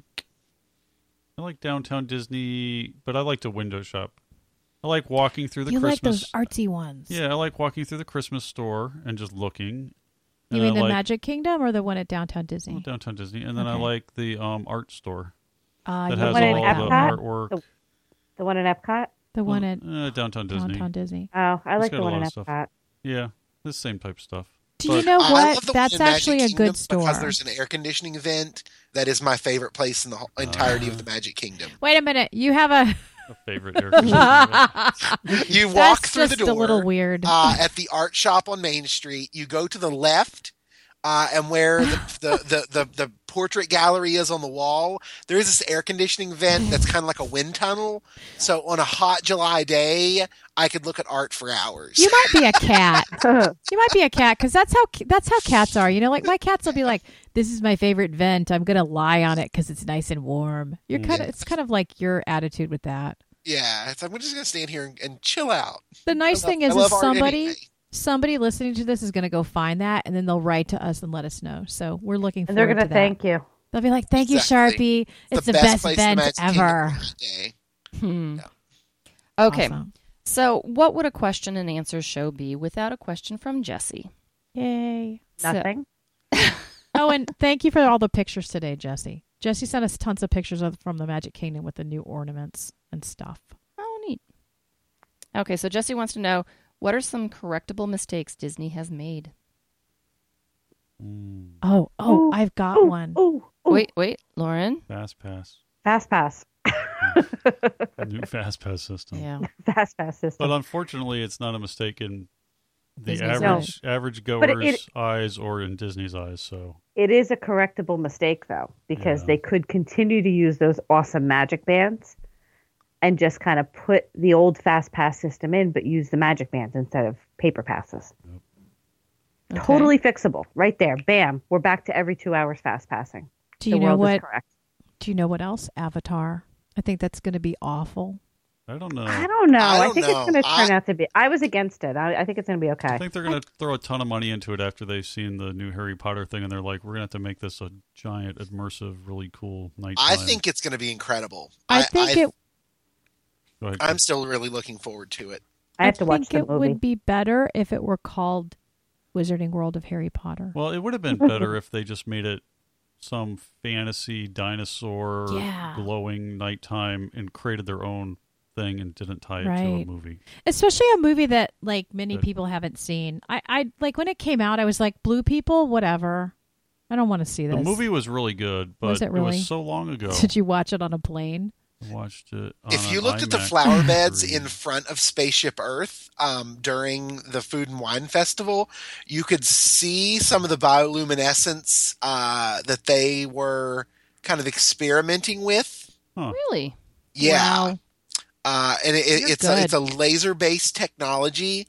S5: like downtown Disney, but I like to window shop. I like walking through the
S4: You like
S5: Christmas.
S4: those artsy ones?
S5: Yeah, I like walking through the Christmas store and just looking.
S4: You
S5: And
S4: mean
S5: I
S4: the
S5: like
S4: Magic Kingdom or the one at Downtown Disney?
S5: downtown Disney, and then I
S4: Okay.
S5: like the art store
S4: You
S5: that has
S2: one in
S5: all the
S2: Epcot?
S5: artwork.
S2: The one in Epcot?
S4: the one at
S5: Downtown Disney.
S4: Downtown Disney.
S2: Oh, I like
S5: got
S2: the
S5: a
S2: one
S5: lot
S2: in
S5: of stuff.
S2: Epcot.
S5: Yeah, the same type of stuff.
S4: Do
S5: But
S4: you know
S3: I
S4: what?
S3: love the
S4: That's
S3: one in Magic
S4: actually a
S3: Kingdom
S4: good store.
S3: because there's an air conditioning event that is my favorite place in the whole entirety of the Magic Kingdom.
S4: Wait a minute. You have a.
S5: A favorite air conditioning.
S3: You walk
S4: That's
S3: through the
S4: just
S3: door
S4: a little weird.
S3: at the art shop on Main Street. You go to the left, and where the portrait gallery is on the wall, there is this air conditioning vent that's kind of like a wind tunnel. So on a hot July day, I could look at art for hours.
S4: You might be a cat. You might be a cat because that's how cats are. You know, like my cats will be like, "This is my favorite vent. I'm gonna lie on it because it's nice and warm." It's kind of like your attitude with that.
S3: Yeah, I'm just gonna stand here and chill out.
S4: The nice thing is
S3: I love art
S4: somebody
S3: anyway.
S4: listening to this is going to go find that, and then they'll write to us and let us know. So we're looking
S2: And
S4: forward
S2: they're
S4: to
S2: going
S4: that.
S2: to thank you.
S4: They'll be like, "Thank you,
S3: Exactly.
S4: Sharpie. It's the
S3: best
S4: best
S3: place in the
S4: vent
S3: Magic Kingdom
S4: ever."
S3: on that day.
S1: Okay.
S4: Awesome.
S1: So, what would a question and answer show be without a question from Jesse?
S4: Yay!
S2: Nothing.
S4: Oh, and thank you for all the pictures today, Jesse. Jesse sent us tons of pictures from the Magic Kingdom with the new ornaments and stuff.
S1: Oh, neat. Okay, so Jesse wants to know, what are some correctable mistakes Disney has made?
S4: Oh,
S2: Ooh,
S4: I've got
S2: ooh,
S4: one.
S2: Ooh, ooh.
S1: Wait, Lauren?
S5: Fast Pass.
S2: Fast Pass.
S5: A new Fast Pass system.
S1: Yeah.
S2: Fast Pass system.
S5: But unfortunately, it's not a mistake in the
S1: Disney's
S5: average
S2: But
S5: goer's eyes or in Disney's eyes. So
S2: It is a correctable mistake, though, because
S5: Yeah.
S2: they could continue to use those awesome magic bands and just kind of put the old Fast Pass system in, but use the magic bands instead of paper passes.
S1: Okay.
S2: Totally fixable. Right there. Bam. We're back to every 2 hours fast passing.
S4: Do you
S2: The
S4: know
S2: world is
S4: what?
S2: correct.
S4: Do you know what else? Avatar. I think that's going to be awful.
S5: I don't know.
S2: I don't know.
S3: I
S2: I,
S3: don't
S2: think
S3: know.
S2: it's going to turn out to be. I was against it. I think it's going to be okay.
S5: I think they're going to throw a ton of money into it after they've seen the new Harry Potter thing, and they're like, "We're going to have to make this a giant, immersive, really cool nighttime."
S3: I think it's going to be incredible.
S4: I think it.
S5: Go ahead,
S3: I'm still really looking forward to it.
S2: I have to watch
S4: think
S2: the
S4: it
S2: movie.
S4: would be better if it were called Wizarding World of Harry Potter.
S5: Well, it would have been better if they just made it some fantasy dinosaur
S4: Yeah.
S5: glowing nighttime and created their own thing and didn't tie it to a
S4: Right.
S5: movie.
S4: Especially a movie that like many
S5: Good.
S4: people haven't seen. I like when it came out, I was like, Blue people, whatever. I don't want to see this.
S5: The movie was really good, but
S4: Was it really?
S5: was so long ago.
S4: Did you watch it on a plane?
S5: I watched it on
S3: If you
S5: an
S3: looked at the
S5: IMAX
S3: flower beds
S5: screen.
S3: in front of Spaceship Earth during the Food and Wine Festival, you could see some of the bioluminescence that they were kind of experimenting with.
S5: Huh.
S1: Really?
S3: Yeah.
S1: Wow.
S3: And it's a laser based technology.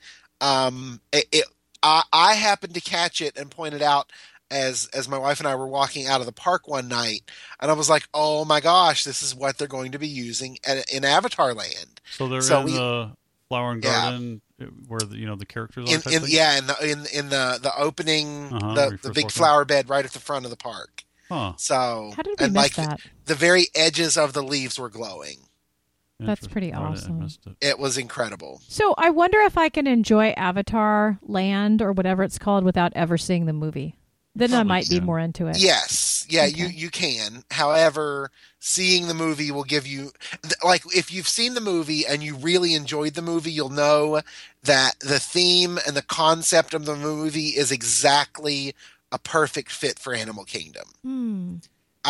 S3: I happened to catch it and point it out as my wife and I were walking out of the park one night, and I was like, "Oh my gosh, this is what they're going to be using in Avatar Land."
S5: So they're in the Flower and Garden where the characters are.
S3: In the opening, the big flower bed right at the front of the park.
S5: Huh.
S3: So
S4: how did we miss that?
S3: The very edges of the leaves were glowing.
S4: That's pretty awesome.
S3: It was incredible.
S4: So I wonder if I can enjoy Avatar Land or whatever it's called without ever seeing the movie. Then I might be more into it.
S3: Yes. Yeah, okay. You can. However, seeing the movie will give you... Like, if you've seen the movie and you really enjoyed the movie, you'll know that the theme and the concept of the movie is exactly a perfect fit for Animal Kingdom.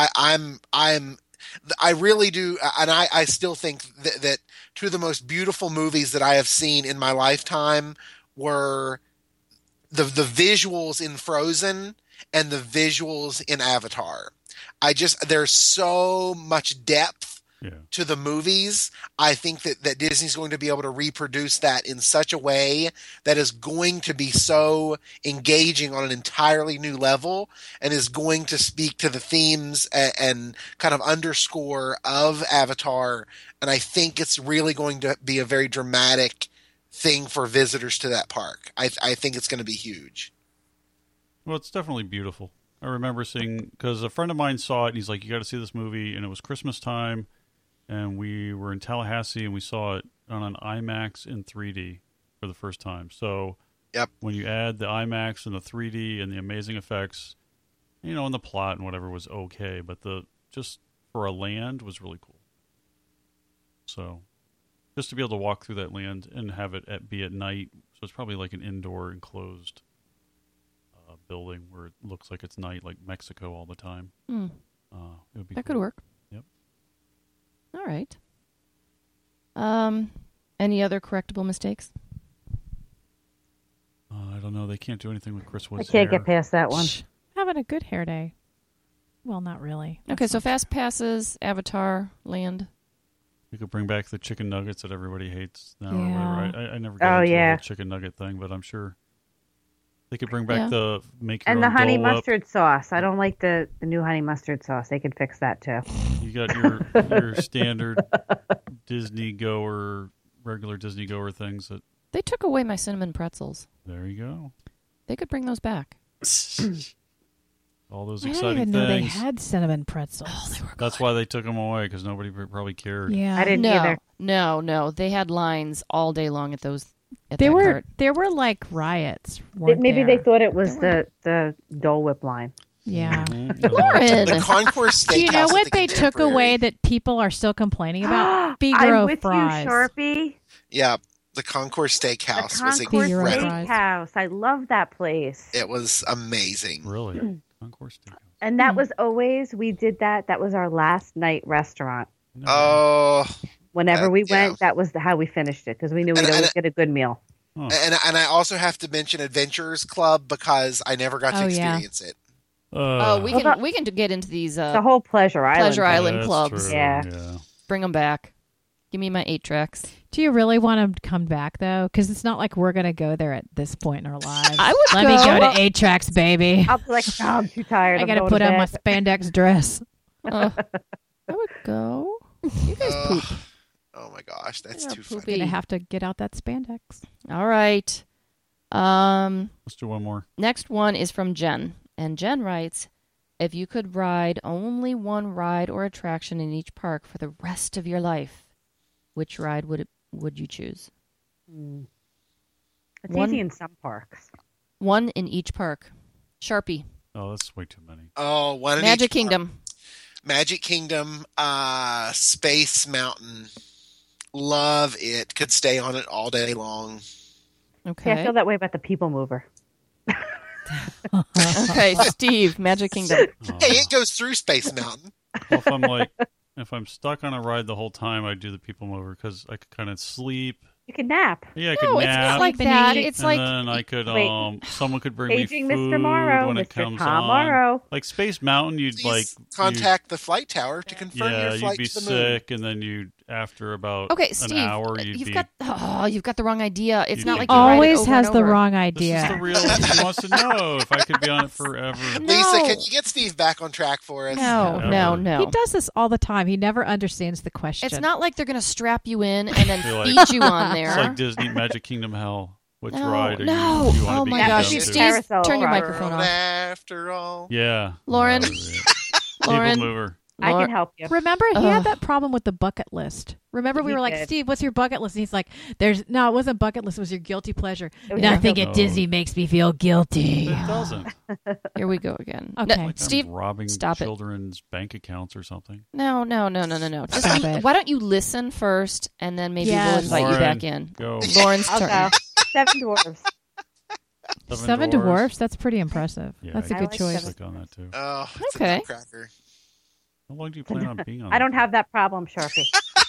S3: I really do, and I still think that two of the most beautiful movies that I have seen in my lifetime were the visuals in Frozen and the visuals in Avatar. There's so much depth to the movies. I think that Disney's going to be able to reproduce that in such a way that is going to be so engaging on an entirely new level and is going to speak to the themes and kind of underscore of Avatar. And I think it's really going to be a very dramatic thing for visitors to that park. I think it's going to be huge.
S5: Well, it's definitely beautiful. I remember seeing, because a friend of mine saw it, and he's like, "You got to see this movie," and it was Christmas time, and we were in Tallahassee, and we saw it on an IMAX in 3D for the first time. So when you add the IMAX and the 3D and the amazing effects, and the plot and whatever was okay, but just for a land was really cool. So just to be able to walk through that land and have it be at night, so it's probably like an indoor enclosed building where it looks like it's night, like Mexico all the time. It would be
S1: that
S5: cool.
S1: could work.
S5: Yep.
S1: All right. Any other correctable mistakes?
S5: I don't know. They can't do anything with Chris Wood's
S2: I can't
S5: hair.
S2: get past that one.
S4: Having a good hair day. Well, not really.
S1: Okay, so Fast Passes, Avatar Land.
S5: You could bring back the chicken nuggets that everybody hates now.
S4: Yeah.
S5: Or whatever. I never got into the whole chicken nugget thing, but I'm sure they could bring back the make your
S2: and
S5: own
S2: the honey
S5: Dole Whip.
S2: mustard sauce. I don't like the new honey mustard sauce. They could fix that too.
S5: You got your standard Disney goer, regular Disney goer things that.
S1: They took away my cinnamon pretzels.
S5: There you go.
S1: They could bring those back.
S5: All those
S4: I
S5: exciting
S4: didn't even
S5: things.
S4: know they had cinnamon pretzels.
S1: Oh, they were good.
S5: That's why they took them away, because nobody probably cared.
S4: Yeah,
S2: I didn't either.
S1: No. They had lines all day long at those.
S4: There were like riots.
S2: Maybe they thought it was the Dole Whip line.
S4: Yeah.
S1: Lauren.
S3: The Concourse Steakhouse.
S4: Do you know what
S3: at the
S4: they took away that people are still complaining about? Figaro
S2: I'm with
S4: fries.
S2: you, Sharpie.
S3: Yeah, the Concourse Steakhouse
S2: The
S3: was
S2: Concourse
S3: incredible.
S2: Steakhouse. I love that place.
S3: It was amazing.
S5: Really? Concourse Steakhouse.
S2: And that was always, we did that. That was our last night restaurant.
S3: Oh.
S2: Whenever we went, that was how we finished it because we knew we'd always get a good meal.
S5: Huh.
S3: And I also have to mention Adventurers Club because I never got to experience it.
S1: We can get into these
S2: the whole Pleasure Island
S1: clubs.
S5: True.
S2: Yeah.
S1: Bring them back. Give me my 8 tracks.
S4: Do you really want them to come back though? Because it's not like we're gonna go there at this point in our lives.
S1: I would
S4: Let me go to 8 tracks, baby.
S2: I'll be like, oh, I'm too tired.
S4: I gotta put on my spandex dress.
S1: I would go. You guys poop.
S3: Oh my gosh, that's
S1: You're
S3: too
S1: poopy.
S3: funny.
S4: Gonna have to get out that spandex.
S1: All right.
S5: Let's do one more.
S1: Next one is from Jen. And Jen writes, if you could ride only one ride or attraction in each park for the rest of your life, which ride would you choose?
S2: It's easy in some parks.
S1: One in each park. Sharpie.
S5: Oh, that's way too many.
S3: Oh, one in
S1: Magic
S3: each
S1: Kingdom.
S3: park. Magic Kingdom, Space Mountain. Love it. Could stay on it all day long.
S1: Okay.
S2: See, I feel that way about the People Mover.
S1: Okay, Steve, Magic Kingdom.
S3: Hey, it goes through Space Mountain.
S5: Well, if I'm stuck on a ride the whole time, I'd do the People Mover because I could kind of sleep.
S2: You can nap.
S5: Yeah, I could
S1: No, it's
S5: nap.
S1: not like
S4: Sleep
S1: that.
S4: and eat.
S1: It's
S5: and
S1: like
S5: then I could
S2: Wait.
S5: someone could bring me
S2: Paging
S5: food
S2: Mr. Morrow,
S5: when it
S2: Mr.
S5: comes
S2: Tom
S5: on.
S2: Morrow.
S5: Like Space Mountain, you'd
S3: Please
S5: like
S3: contact the flight tower to confirm your
S5: you'd
S3: flight
S5: be
S3: to the moon.
S5: sick, and then you'd after about
S1: okay, Steve.
S5: an hour you'd
S1: you've
S5: be.
S1: got the wrong idea. It's
S5: You'd
S1: not
S5: be
S1: like
S5: good.
S1: you write it
S4: Always
S1: over
S4: has
S1: and
S4: the
S1: over.
S4: wrong
S5: This
S4: idea.
S5: is the real. He wants to know if I could be on it forever.
S3: Lisa,
S1: No.
S3: can you get Steve back on track for us?
S1: No,
S5: Never.
S1: no, no.
S4: He does this all the time. He never understands the question.
S1: It's not like they're going to strap you in and then
S5: You're like-
S1: feed you on there.
S5: It's like Disney Magic Kingdom Hell. Which
S1: No,
S5: ride are
S1: no.
S5: you want
S1: Oh
S5: to be
S1: my
S5: down
S1: gosh,
S5: to?
S2: Steve,
S1: Steve, turn your
S2: World
S1: microphone off.
S3: After all.
S5: Yeah,
S1: Lauren.
S5: That was it.
S1: Lauren.
S5: People mover.
S2: I can help you.
S4: Remember, he had that problem with the bucket list. Remember, we
S2: He
S4: were like,
S2: did.
S4: Steve, what's your bucket list? And he's like, it wasn't bucket list. It was your guilty pleasure.
S2: It was
S4: Nothing
S2: your
S4: at
S5: guilty-
S4: Disney makes me feel guilty.
S5: It doesn't.
S1: Here we go again.
S4: Okay.
S1: No,
S5: Like
S1: Steve,
S5: I'm robbing
S1: stop it.
S5: children's bank accounts or something.
S1: no. Just
S4: Stop it.
S1: why don't you listen first, and then maybe we'll
S4: Yes.
S1: invite you
S5: Lauren,
S1: back in.
S5: Go.
S1: Lauren's
S2: I'll
S1: turn.
S2: go. Seven Dwarfs.
S4: Seven dwarfs. That's pretty impressive.
S5: Yeah,
S4: That's a
S2: I
S4: good
S2: like
S4: choice.
S2: Seven.
S5: Click on that too.
S3: Oh, it's
S1: Okay.
S3: a nutcracker.
S5: How long do you plan on being on?
S2: I don't
S5: that?
S2: have that problem, Sharpie.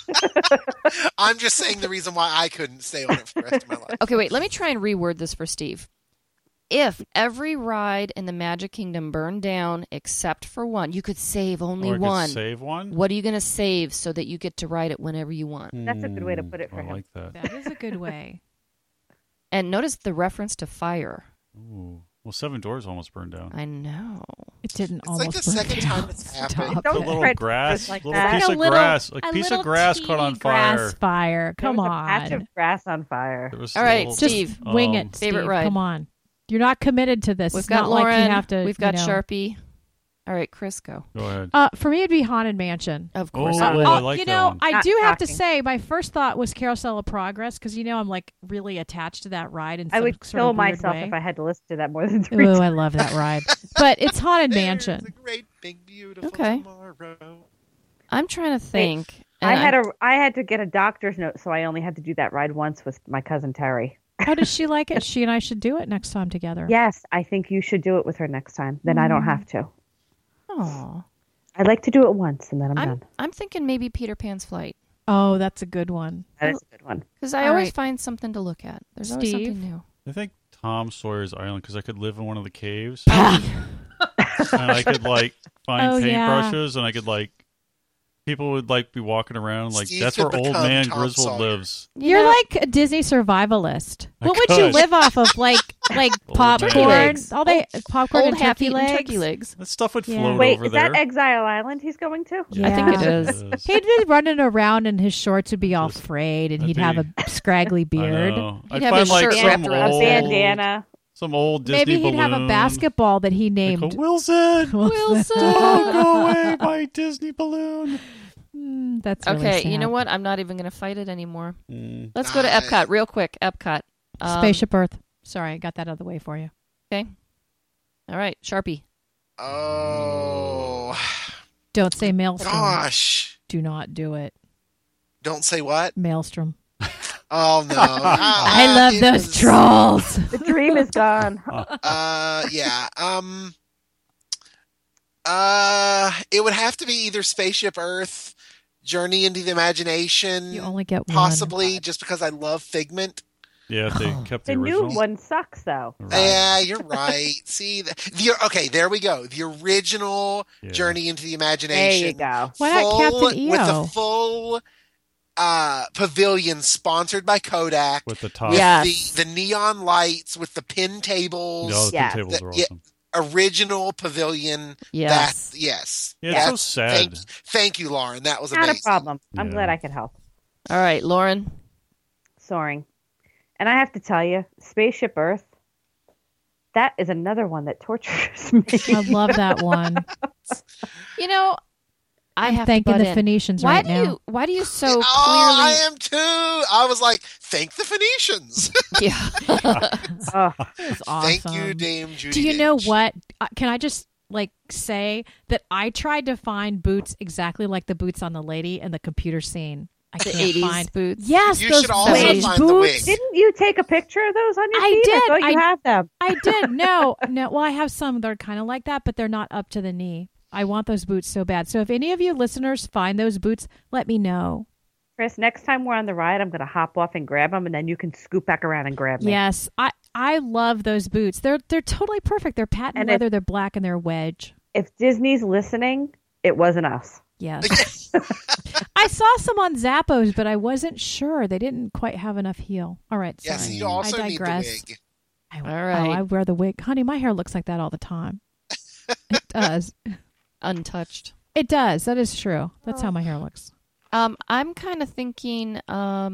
S3: I'm just saying the reason why I couldn't stay on it for the rest of my life.
S1: Okay, wait. Let me try and reword this for Steve. If every ride in the Magic Kingdom burned down except for one, you could save only
S5: Or I could
S1: one.
S5: save one.
S1: What are you going to save so that you get to ride it whenever you want?
S2: That's a good way to put it for
S5: I
S2: him.
S5: like that.
S4: That is a good way.
S1: And notice the reference to fire.
S5: Ooh. Well, Seven Doors almost burned down.
S1: I know.
S4: It didn't
S3: It's like
S4: almost
S3: the
S4: burn
S3: second
S4: down.
S3: time it's happened.
S4: Stop
S2: Don't
S5: A
S4: it.
S5: little
S2: spread
S5: grass,
S2: just like
S5: little
S2: that.
S5: piece
S4: Like
S5: of
S4: a little-
S5: grass, like
S4: a
S5: piece of
S4: little
S5: grass caught
S4: teeny
S5: on fire.
S4: Grass fire.
S2: There
S4: Come
S2: was a patch
S4: on.
S2: of grass on fire.
S5: There was
S1: All
S5: a
S1: right,
S5: little-
S4: Just
S1: Steve.
S4: wing it, Steve.
S1: Favorite ride.
S4: Come on. You're not committed to this.
S1: We've
S4: It's
S1: got
S4: not
S1: Lauren.
S4: like you have to.
S1: We've got
S4: you know.
S1: Sharpie. All right, Chris, go.
S5: Go ahead.
S4: For me, it'd be Haunted Mansion.
S1: Of course.
S5: Oh,
S1: I would.
S5: I like
S4: you
S5: that
S4: know,
S5: one.
S4: I
S2: Not
S4: do have to
S2: shocking.
S4: say, my first thought was Carousel of Progress because I'm like really attached to that ride in
S2: I
S4: some
S2: would
S4: sort
S2: kill
S4: of weird
S2: myself
S4: way.
S2: if I had to listen to that more than 3
S4: Ooh,
S2: times.
S4: I love that ride. But it's Haunted
S3: There's
S4: Mansion.
S3: a great big beautiful
S1: Okay.
S3: tomorrow.
S1: I'm trying to think.
S2: I
S1: And
S2: I had to get a doctor's note, so I only had to do that ride once with my cousin Terry.
S4: How does she like it? She and I should do it next time together.
S2: Yes, I think you should do it with her next time. Then I don't have to.
S1: Aw.
S2: I like to do it once and then I'm done.
S1: I'm thinking maybe Peter Pan's Flight.
S4: Oh, that's a good one.
S2: That is a good one.
S1: Because I
S4: All
S1: always
S4: right.
S1: find something to look at. There's always
S4: Steve?
S1: something new.
S5: I think Tom Sawyer's Island because I could live in one of the caves and I could like find
S4: Oh, yeah.
S5: paintbrushes and I could like people would like be walking around like
S3: Steve
S5: that's
S3: could
S5: where old
S3: become
S5: man
S3: Tom
S5: Griswold
S3: Sawyer.
S5: lives.
S4: You're like a Disney survivalist.
S5: I
S4: What would you
S5: could.
S4: live off of? Like
S5: Old
S4: popcorn?
S1: Turkey legs.
S4: All they popcorn
S1: Old
S4: and turkey
S1: half-eaten
S4: legs.
S1: turkey legs.
S5: That stuff would
S4: Yeah.
S5: float
S2: Wait,
S5: over
S2: is
S5: there.
S2: that Exile Island he's going to?
S4: Yeah.
S1: I think it is.
S5: Yes.
S4: He'd be running around and his shorts would be all
S5: Just-
S4: frayed and
S5: that'd
S4: he'd have a scraggly
S5: I
S4: beard.
S5: know.
S1: He'd
S5: I'd
S1: have
S5: find
S1: his
S5: like
S1: shirt
S5: some
S1: wrapped around
S2: A
S5: old,
S2: bandana.
S5: some old Disney
S4: Maybe he'd have a
S5: balloon.
S4: basketball that he
S5: Like
S4: named.
S5: a Wilson.
S1: Wilson.
S5: Don't go away, my Disney balloon.
S4: That's really
S1: Okay, you
S4: sad.
S1: know what? I'm not even going to fight it anymore.
S5: Mm.
S1: Let's go to
S3: Nice.
S1: Epcot real quick. Epcot.
S4: Spaceship Earth. Sorry, I got that out of the way for you.
S1: Okay. All right, Sharpie.
S3: Oh,
S4: Don't say Maelstrom.
S3: gosh.
S4: Do not do it.
S3: Don't say what?
S4: Maelstrom.
S3: Oh, no.
S4: I love
S3: It
S4: those
S3: was-
S4: trolls.
S2: The dream is gone.
S3: Yeah. It would have to be either Spaceship Earth, Journey into the Imagination,
S4: You only get one.
S3: possibly just because I love Figment.
S5: Yeah, if they kept the
S2: The
S5: original.
S2: new one sucks, though.
S5: Right.
S3: Yeah, you're right. See, okay, there we go. The original
S5: Yeah.
S3: Journey into the
S2: There
S3: Imagination.
S2: you go.
S4: Why not Captain EO?
S3: With the full pavilion sponsored by Kodak.
S5: With the top.
S3: With
S1: Yes.
S3: the neon lights, with the pin tables.
S5: No, the
S2: Yeah.
S5: pin tables are
S3: Yeah.
S5: awesome.
S3: Original pavilion.
S1: Yes.
S3: Yes.
S5: Yeah,
S3: That's-
S5: it's so sad.
S3: Thank you, Lauren. That was
S2: Not
S3: amazing.
S2: a problem. I'm
S5: Yeah.
S2: glad I could help.
S1: All right, Lauren.
S2: Soaring. And I have to tell you, Spaceship Earth, that is another one that tortures me.
S4: I love that one.
S1: You know, I
S4: I'm
S1: have
S4: thanking
S1: to butt
S4: the
S1: in.
S4: Phoenicians
S1: Why
S4: right
S1: do
S4: now.
S1: you? Why do you so
S3: Oh,
S1: clearly?
S3: I am too. I was like, thank the Phoenicians.
S1: Yeah.
S2: Oh,
S4: It's awesome.
S3: Thank you, Dame Judy.
S4: Do you know
S3: Dench.
S4: what? Can I just say that I tried to find boots exactly like the boots on the lady in the computer scene. I
S1: The
S4: can't
S1: 80s
S4: find
S1: boots.
S4: Yes,
S3: You
S4: those
S3: should also
S4: wedge
S3: find the
S4: boots.
S3: wig.
S2: didn't you take a picture of those on your
S4: I
S2: feed?
S4: did.
S2: I thought you
S4: I-
S2: have them.
S4: I did. No. Well, I have some that are kind of like that, but they're not up to the knee. I want those boots so bad. So if any of you listeners find those boots, let me know.
S2: Chris, next time we're on the ride, I'm going to hop off and grab them, and then you can scoop back around and grab me.
S4: Yes, I love those boots. They're totally perfect. They're patent leather. They're black and they're wedge.
S2: If Disney's listening, it wasn't us.
S4: Yes. I saw some on Zappos, but I wasn't sure. They didn't quite have enough heel. All right, sorry.
S3: Yes, you also
S4: I
S3: need the
S4: digress.
S3: wig.
S1: All right.
S4: I wear the wig. Honey, my hair looks like that all the time. It does.
S1: Untouched.
S4: It does. That is true. That's how my hair looks.
S1: I'm kind of thinking a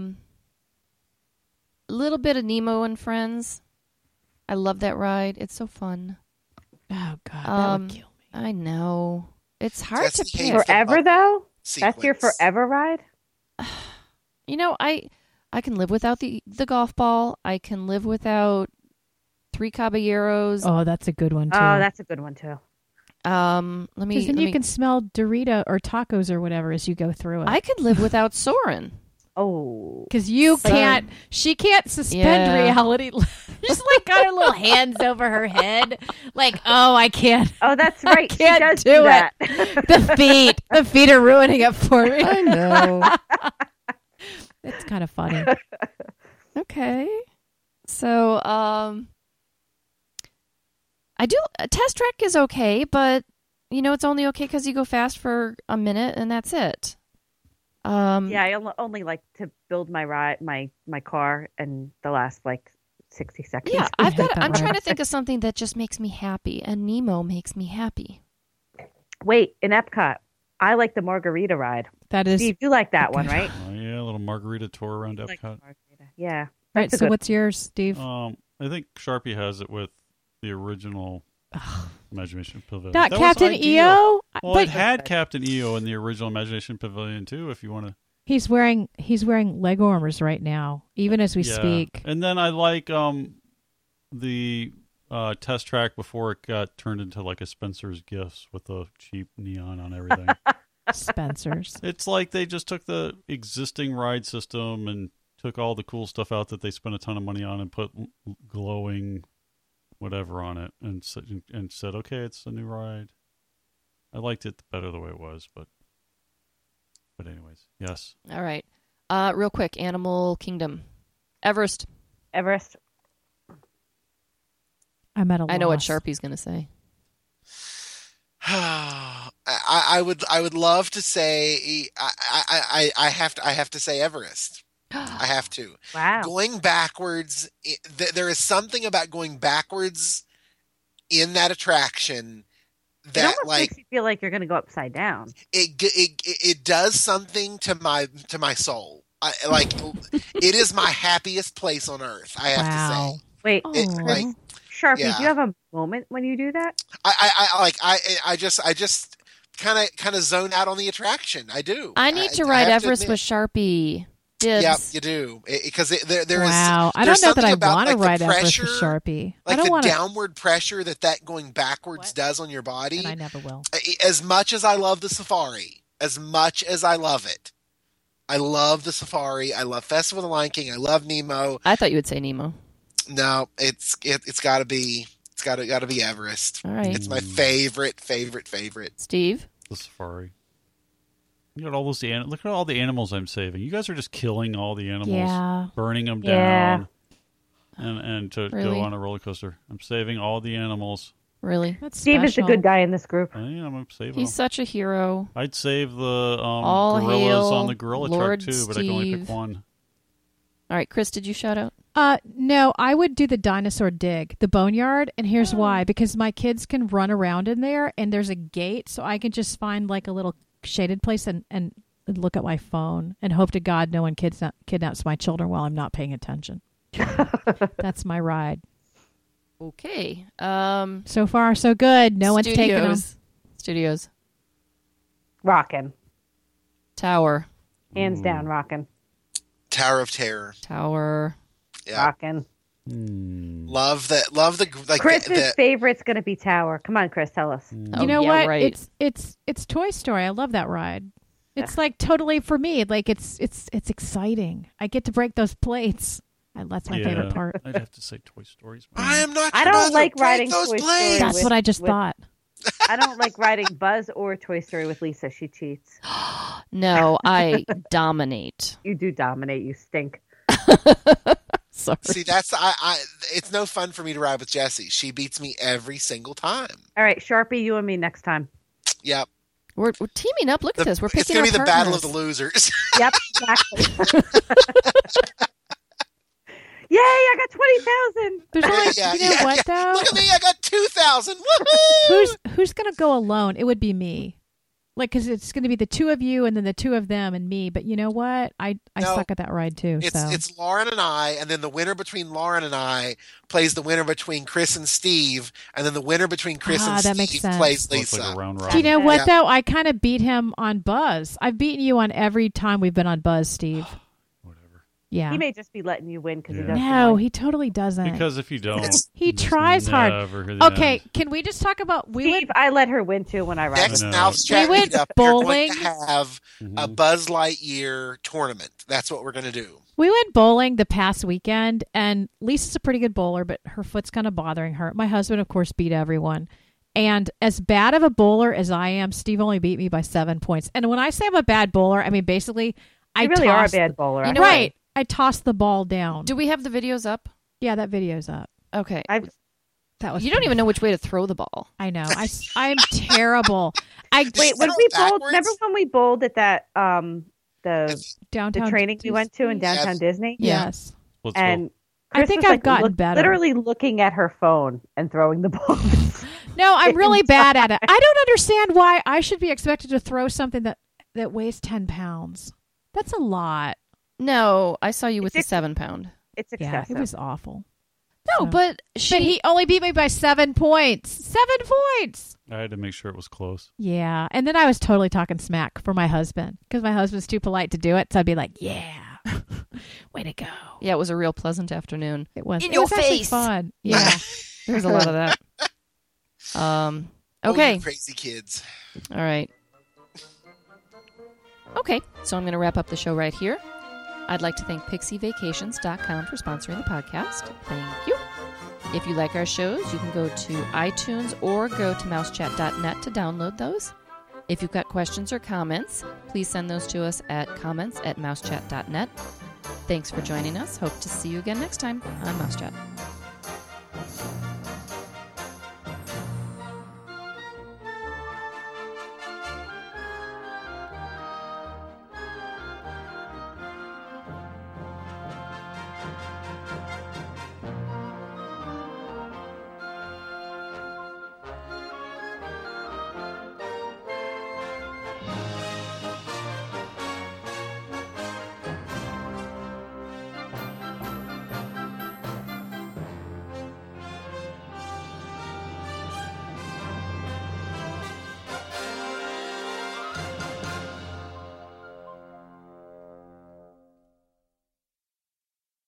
S1: little bit of Nemo and Friends. I love that ride. It's so fun.
S4: Oh, God. That would kill me.
S1: I know. It's hard to pick.
S2: Forever, though?
S3: Sequence.
S2: That's your forever ride?
S1: You know, I can live without the golf ball. I can live without 3 Caballeros.
S4: Oh, that's a good one, too.
S2: Oh, that's a good one, too.
S4: Because then you can smell Dorito or tacos or whatever as you go through it.
S1: I could live without Soren.
S2: Oh.
S4: Because she can't suspend reality. She's like got her little hands over her head. Like, oh, I can't.
S2: Oh, that's right.
S4: Can't
S2: she does
S4: do
S2: that.
S4: The feet are ruining it for me.
S1: I know.
S4: It's kind of funny.
S1: Okay. So, I do. Test Track is okay, but you know it's only okay because you go fast for a minute and that's it.
S2: Yeah, I only like to build my ride, my car, and the last 60 seconds.
S1: Yeah, I'm trying to think of something that just makes me happy, and Nemo makes me happy.
S2: Wait, in Epcot, I like the margarita ride.
S4: That is.
S2: Steve, you like that one, right?
S5: Oh, yeah, a little margarita tour around Epcot.
S2: Yeah.
S4: Right. So what's yours, Steve?
S5: I think Sharpie has it with the original Imagination Pavilion.
S4: Not
S5: That
S4: Captain
S5: was ideal.
S4: EO.
S5: Well, it had Captain EO in the original Imagination Pavilion too. If you want to,
S4: he's wearing leg warmers right now, even as we speak.
S5: And then I like the Test Track before it got turned into like a Spencer's Gifts with the cheap neon on everything.
S4: Spencer's.
S5: It's like they just took the existing ride system and took all the cool stuff out that they spent a ton of money on and put glowing whatever on it and said, okay, it's a new ride. I liked it better the way it was, but anyways, yes.
S1: All right. Real quick, Animal Kingdom. Everest.
S4: I'm at a loss.
S1: I know what Sharpie's going to say.
S3: I would love to say I have to say Everest. I have to.
S2: Wow.
S3: Going backwards, there is something about going backwards in that attraction that
S2: it almost makes you feel like you're going to go upside down.
S3: It does something to my soul. It is my happiest place on earth. I have to say.
S2: Wait, Sharpie,
S3: yeah.
S2: do you have a moment when you do that?
S3: I just kind of zone out on the attraction. I do.
S1: I need to ride Everest with Sharpie. Dibs.
S3: Yeah, you do, because there is.
S4: Wow, I don't know that I want to ride Everest with Sharpie.
S3: Like the downward pressure that going backwards does on your body.
S4: And I never will.
S3: As much as I love the safari, as much as I love it, I love the safari. I love Festival of the Lion King. I love Nemo.
S1: I thought you would say Nemo.
S3: No, it's got to be Everest.
S1: All right,
S3: it's my favorite.
S1: Steve,
S5: the safari. Look at all those look at all the animals I'm saving. You guys are just killing all the animals, burning them down, and to go on a roller coaster. I'm saving all the animals.
S1: Really?
S4: That's
S2: Steve is the good guy in this group.
S5: I'm gonna save
S1: He's such a hero.
S5: I'd save the
S1: All
S5: gorillas
S1: hail
S5: on the gorilla
S1: Lord
S5: truck too, but I can only pick one.
S1: All right, Chris, did you shout out?
S4: No, I would do the dinosaur dig, the boneyard, and here's why. Because my kids can run around in there, and there's a gate, so I can just find like a little shaded place and look at my phone and hope to God no one kidnaps my children while I'm not paying attention. That's my ride.
S1: Okay.
S4: So far, so good. No one's taken them.
S1: Studios.
S2: Rockin'.
S1: Tower.
S2: Hands down, rockin'.
S3: Tower of Terror.
S1: Tower.
S3: Yeah.
S2: Rockin'.
S3: Love the
S2: Chris's favorite's going to be Tower. Come on, Chris, tell us.
S4: You know what?
S1: Right.
S4: It's Toy Story. I love that ride. It's like totally for me. Like it's exciting. I get to break those plates. That's my favorite part.
S5: I'd have to say Toy Stories.
S3: I am not.
S2: I don't like riding
S3: those
S2: Toy
S3: plates.
S2: Story.
S4: That's what I just thought.
S2: I don't like riding Buzz or Toy Story with Lisa. She cheats.
S1: No, I dominate.
S2: You do dominate. You stink.
S1: Sorry.
S3: See, that's it's no fun for me to ride with Jessie. She beats me every single time.
S2: All right, Sharpie, you and me next time.
S3: Yep.
S1: We're teaming up. Look at this. We're picking
S3: It's going to be the
S1: partners.
S3: battle of the losers.
S2: Yep, exactly. Yay! I got 20,000.
S4: There's only, you know what though?
S3: Look at me! I got 2,000. Woohoo!
S4: Who's gonna go alone? It would be me. Like, because it's going to be the two of you and then the two of them and me. But you know what? I suck at that ride too.
S3: It's Lauren and I, and then the winner between Lauren and I plays the winner between Chris and Steve, and then the winner between Chris and
S4: that makes
S3: Steve
S4: sense.
S3: plays
S5: Looks
S3: Lisa.
S5: like a round
S4: Do you know
S5: robin.
S4: what
S3: Yeah.
S4: though? I kind of beat him on Buzz. I've beaten you on every time we've been on Buzz, Steve.
S5: Whatever.
S4: Yeah.
S2: He may just be letting you win because he
S5: Yeah.
S2: doesn't.
S4: No,
S2: like-
S4: he totally doesn't.
S5: Because if you don't,
S4: He
S5: it's
S4: tries hard.
S5: never the
S4: Okay,
S5: end.
S4: can we just talk about
S2: Steve, I let her win too when I ride.
S3: Next
S5: I know.
S3: Mouse Chat
S4: We went
S3: meetup, we're going
S4: bowling.
S3: to have a Buzz Lightyear tournament. That's what we're going to do.
S4: We went bowling the past weekend, and Lisa's a pretty good bowler, but her foot's kind of bothering her. My husband, of course, beat everyone. And as bad of a bowler as I am, Steve only beat me by 7 points. And when I say I'm a bad bowler, I mean basically I
S2: You really are a
S4: tossed-
S2: bad bowler.
S1: You know
S4: Right. I tossed the ball down.
S1: Do we have the videos up?
S4: Yeah, that video's up.
S1: Okay.
S2: I've
S4: That was
S1: You don't even know which way to throw the ball.
S4: I know. I'm terrible.
S2: wait.
S3: throw
S2: When
S3: it
S2: we bowled,
S3: backwards?
S2: remember when we bowled at that the
S4: Downtown
S2: training we went to in downtown
S3: Yes.
S2: Disney?
S4: Yes.
S5: Let's go.
S2: And
S4: I
S2: Chris
S4: think
S2: was,
S4: I've
S2: like,
S4: gotten better.
S2: Literally looking at her phone and throwing the ball.
S4: No, I'm really bad at it. I don't understand why I should be expected to throw something that weighs 10 pounds. That's a lot.
S1: No, I saw you with the
S2: It's-
S1: 7-pound.
S2: It's
S4: Yeah,
S2: excessive.
S4: it was awful.
S1: No,
S4: So-
S1: but
S4: But he only beat me by 7 points. 7 points.
S5: I had to make sure it was close.
S4: Yeah. And then I was totally talking smack for my husband because my husband's too polite to do it. So I'd be like, yeah, way to go.
S1: Yeah, it was a real pleasant afternoon.
S4: It was.
S1: In
S4: it
S1: your
S4: was actually
S1: face.
S4: fun. Yeah.
S1: There was a lot of that.
S3: Oh,
S1: Okay.
S3: you crazy kids.
S1: All right. Okay, so I'm going to wrap up the show right here. I'd like to thank PixieVacations.com for sponsoring the podcast. Thank you. If you like our shows, you can go to iTunes or go to mousechat.net to download those. If you've got questions or comments, please send those to us at comments@mousechat.net. Thanks for joining us. Hope to see you again next time on Mousechat.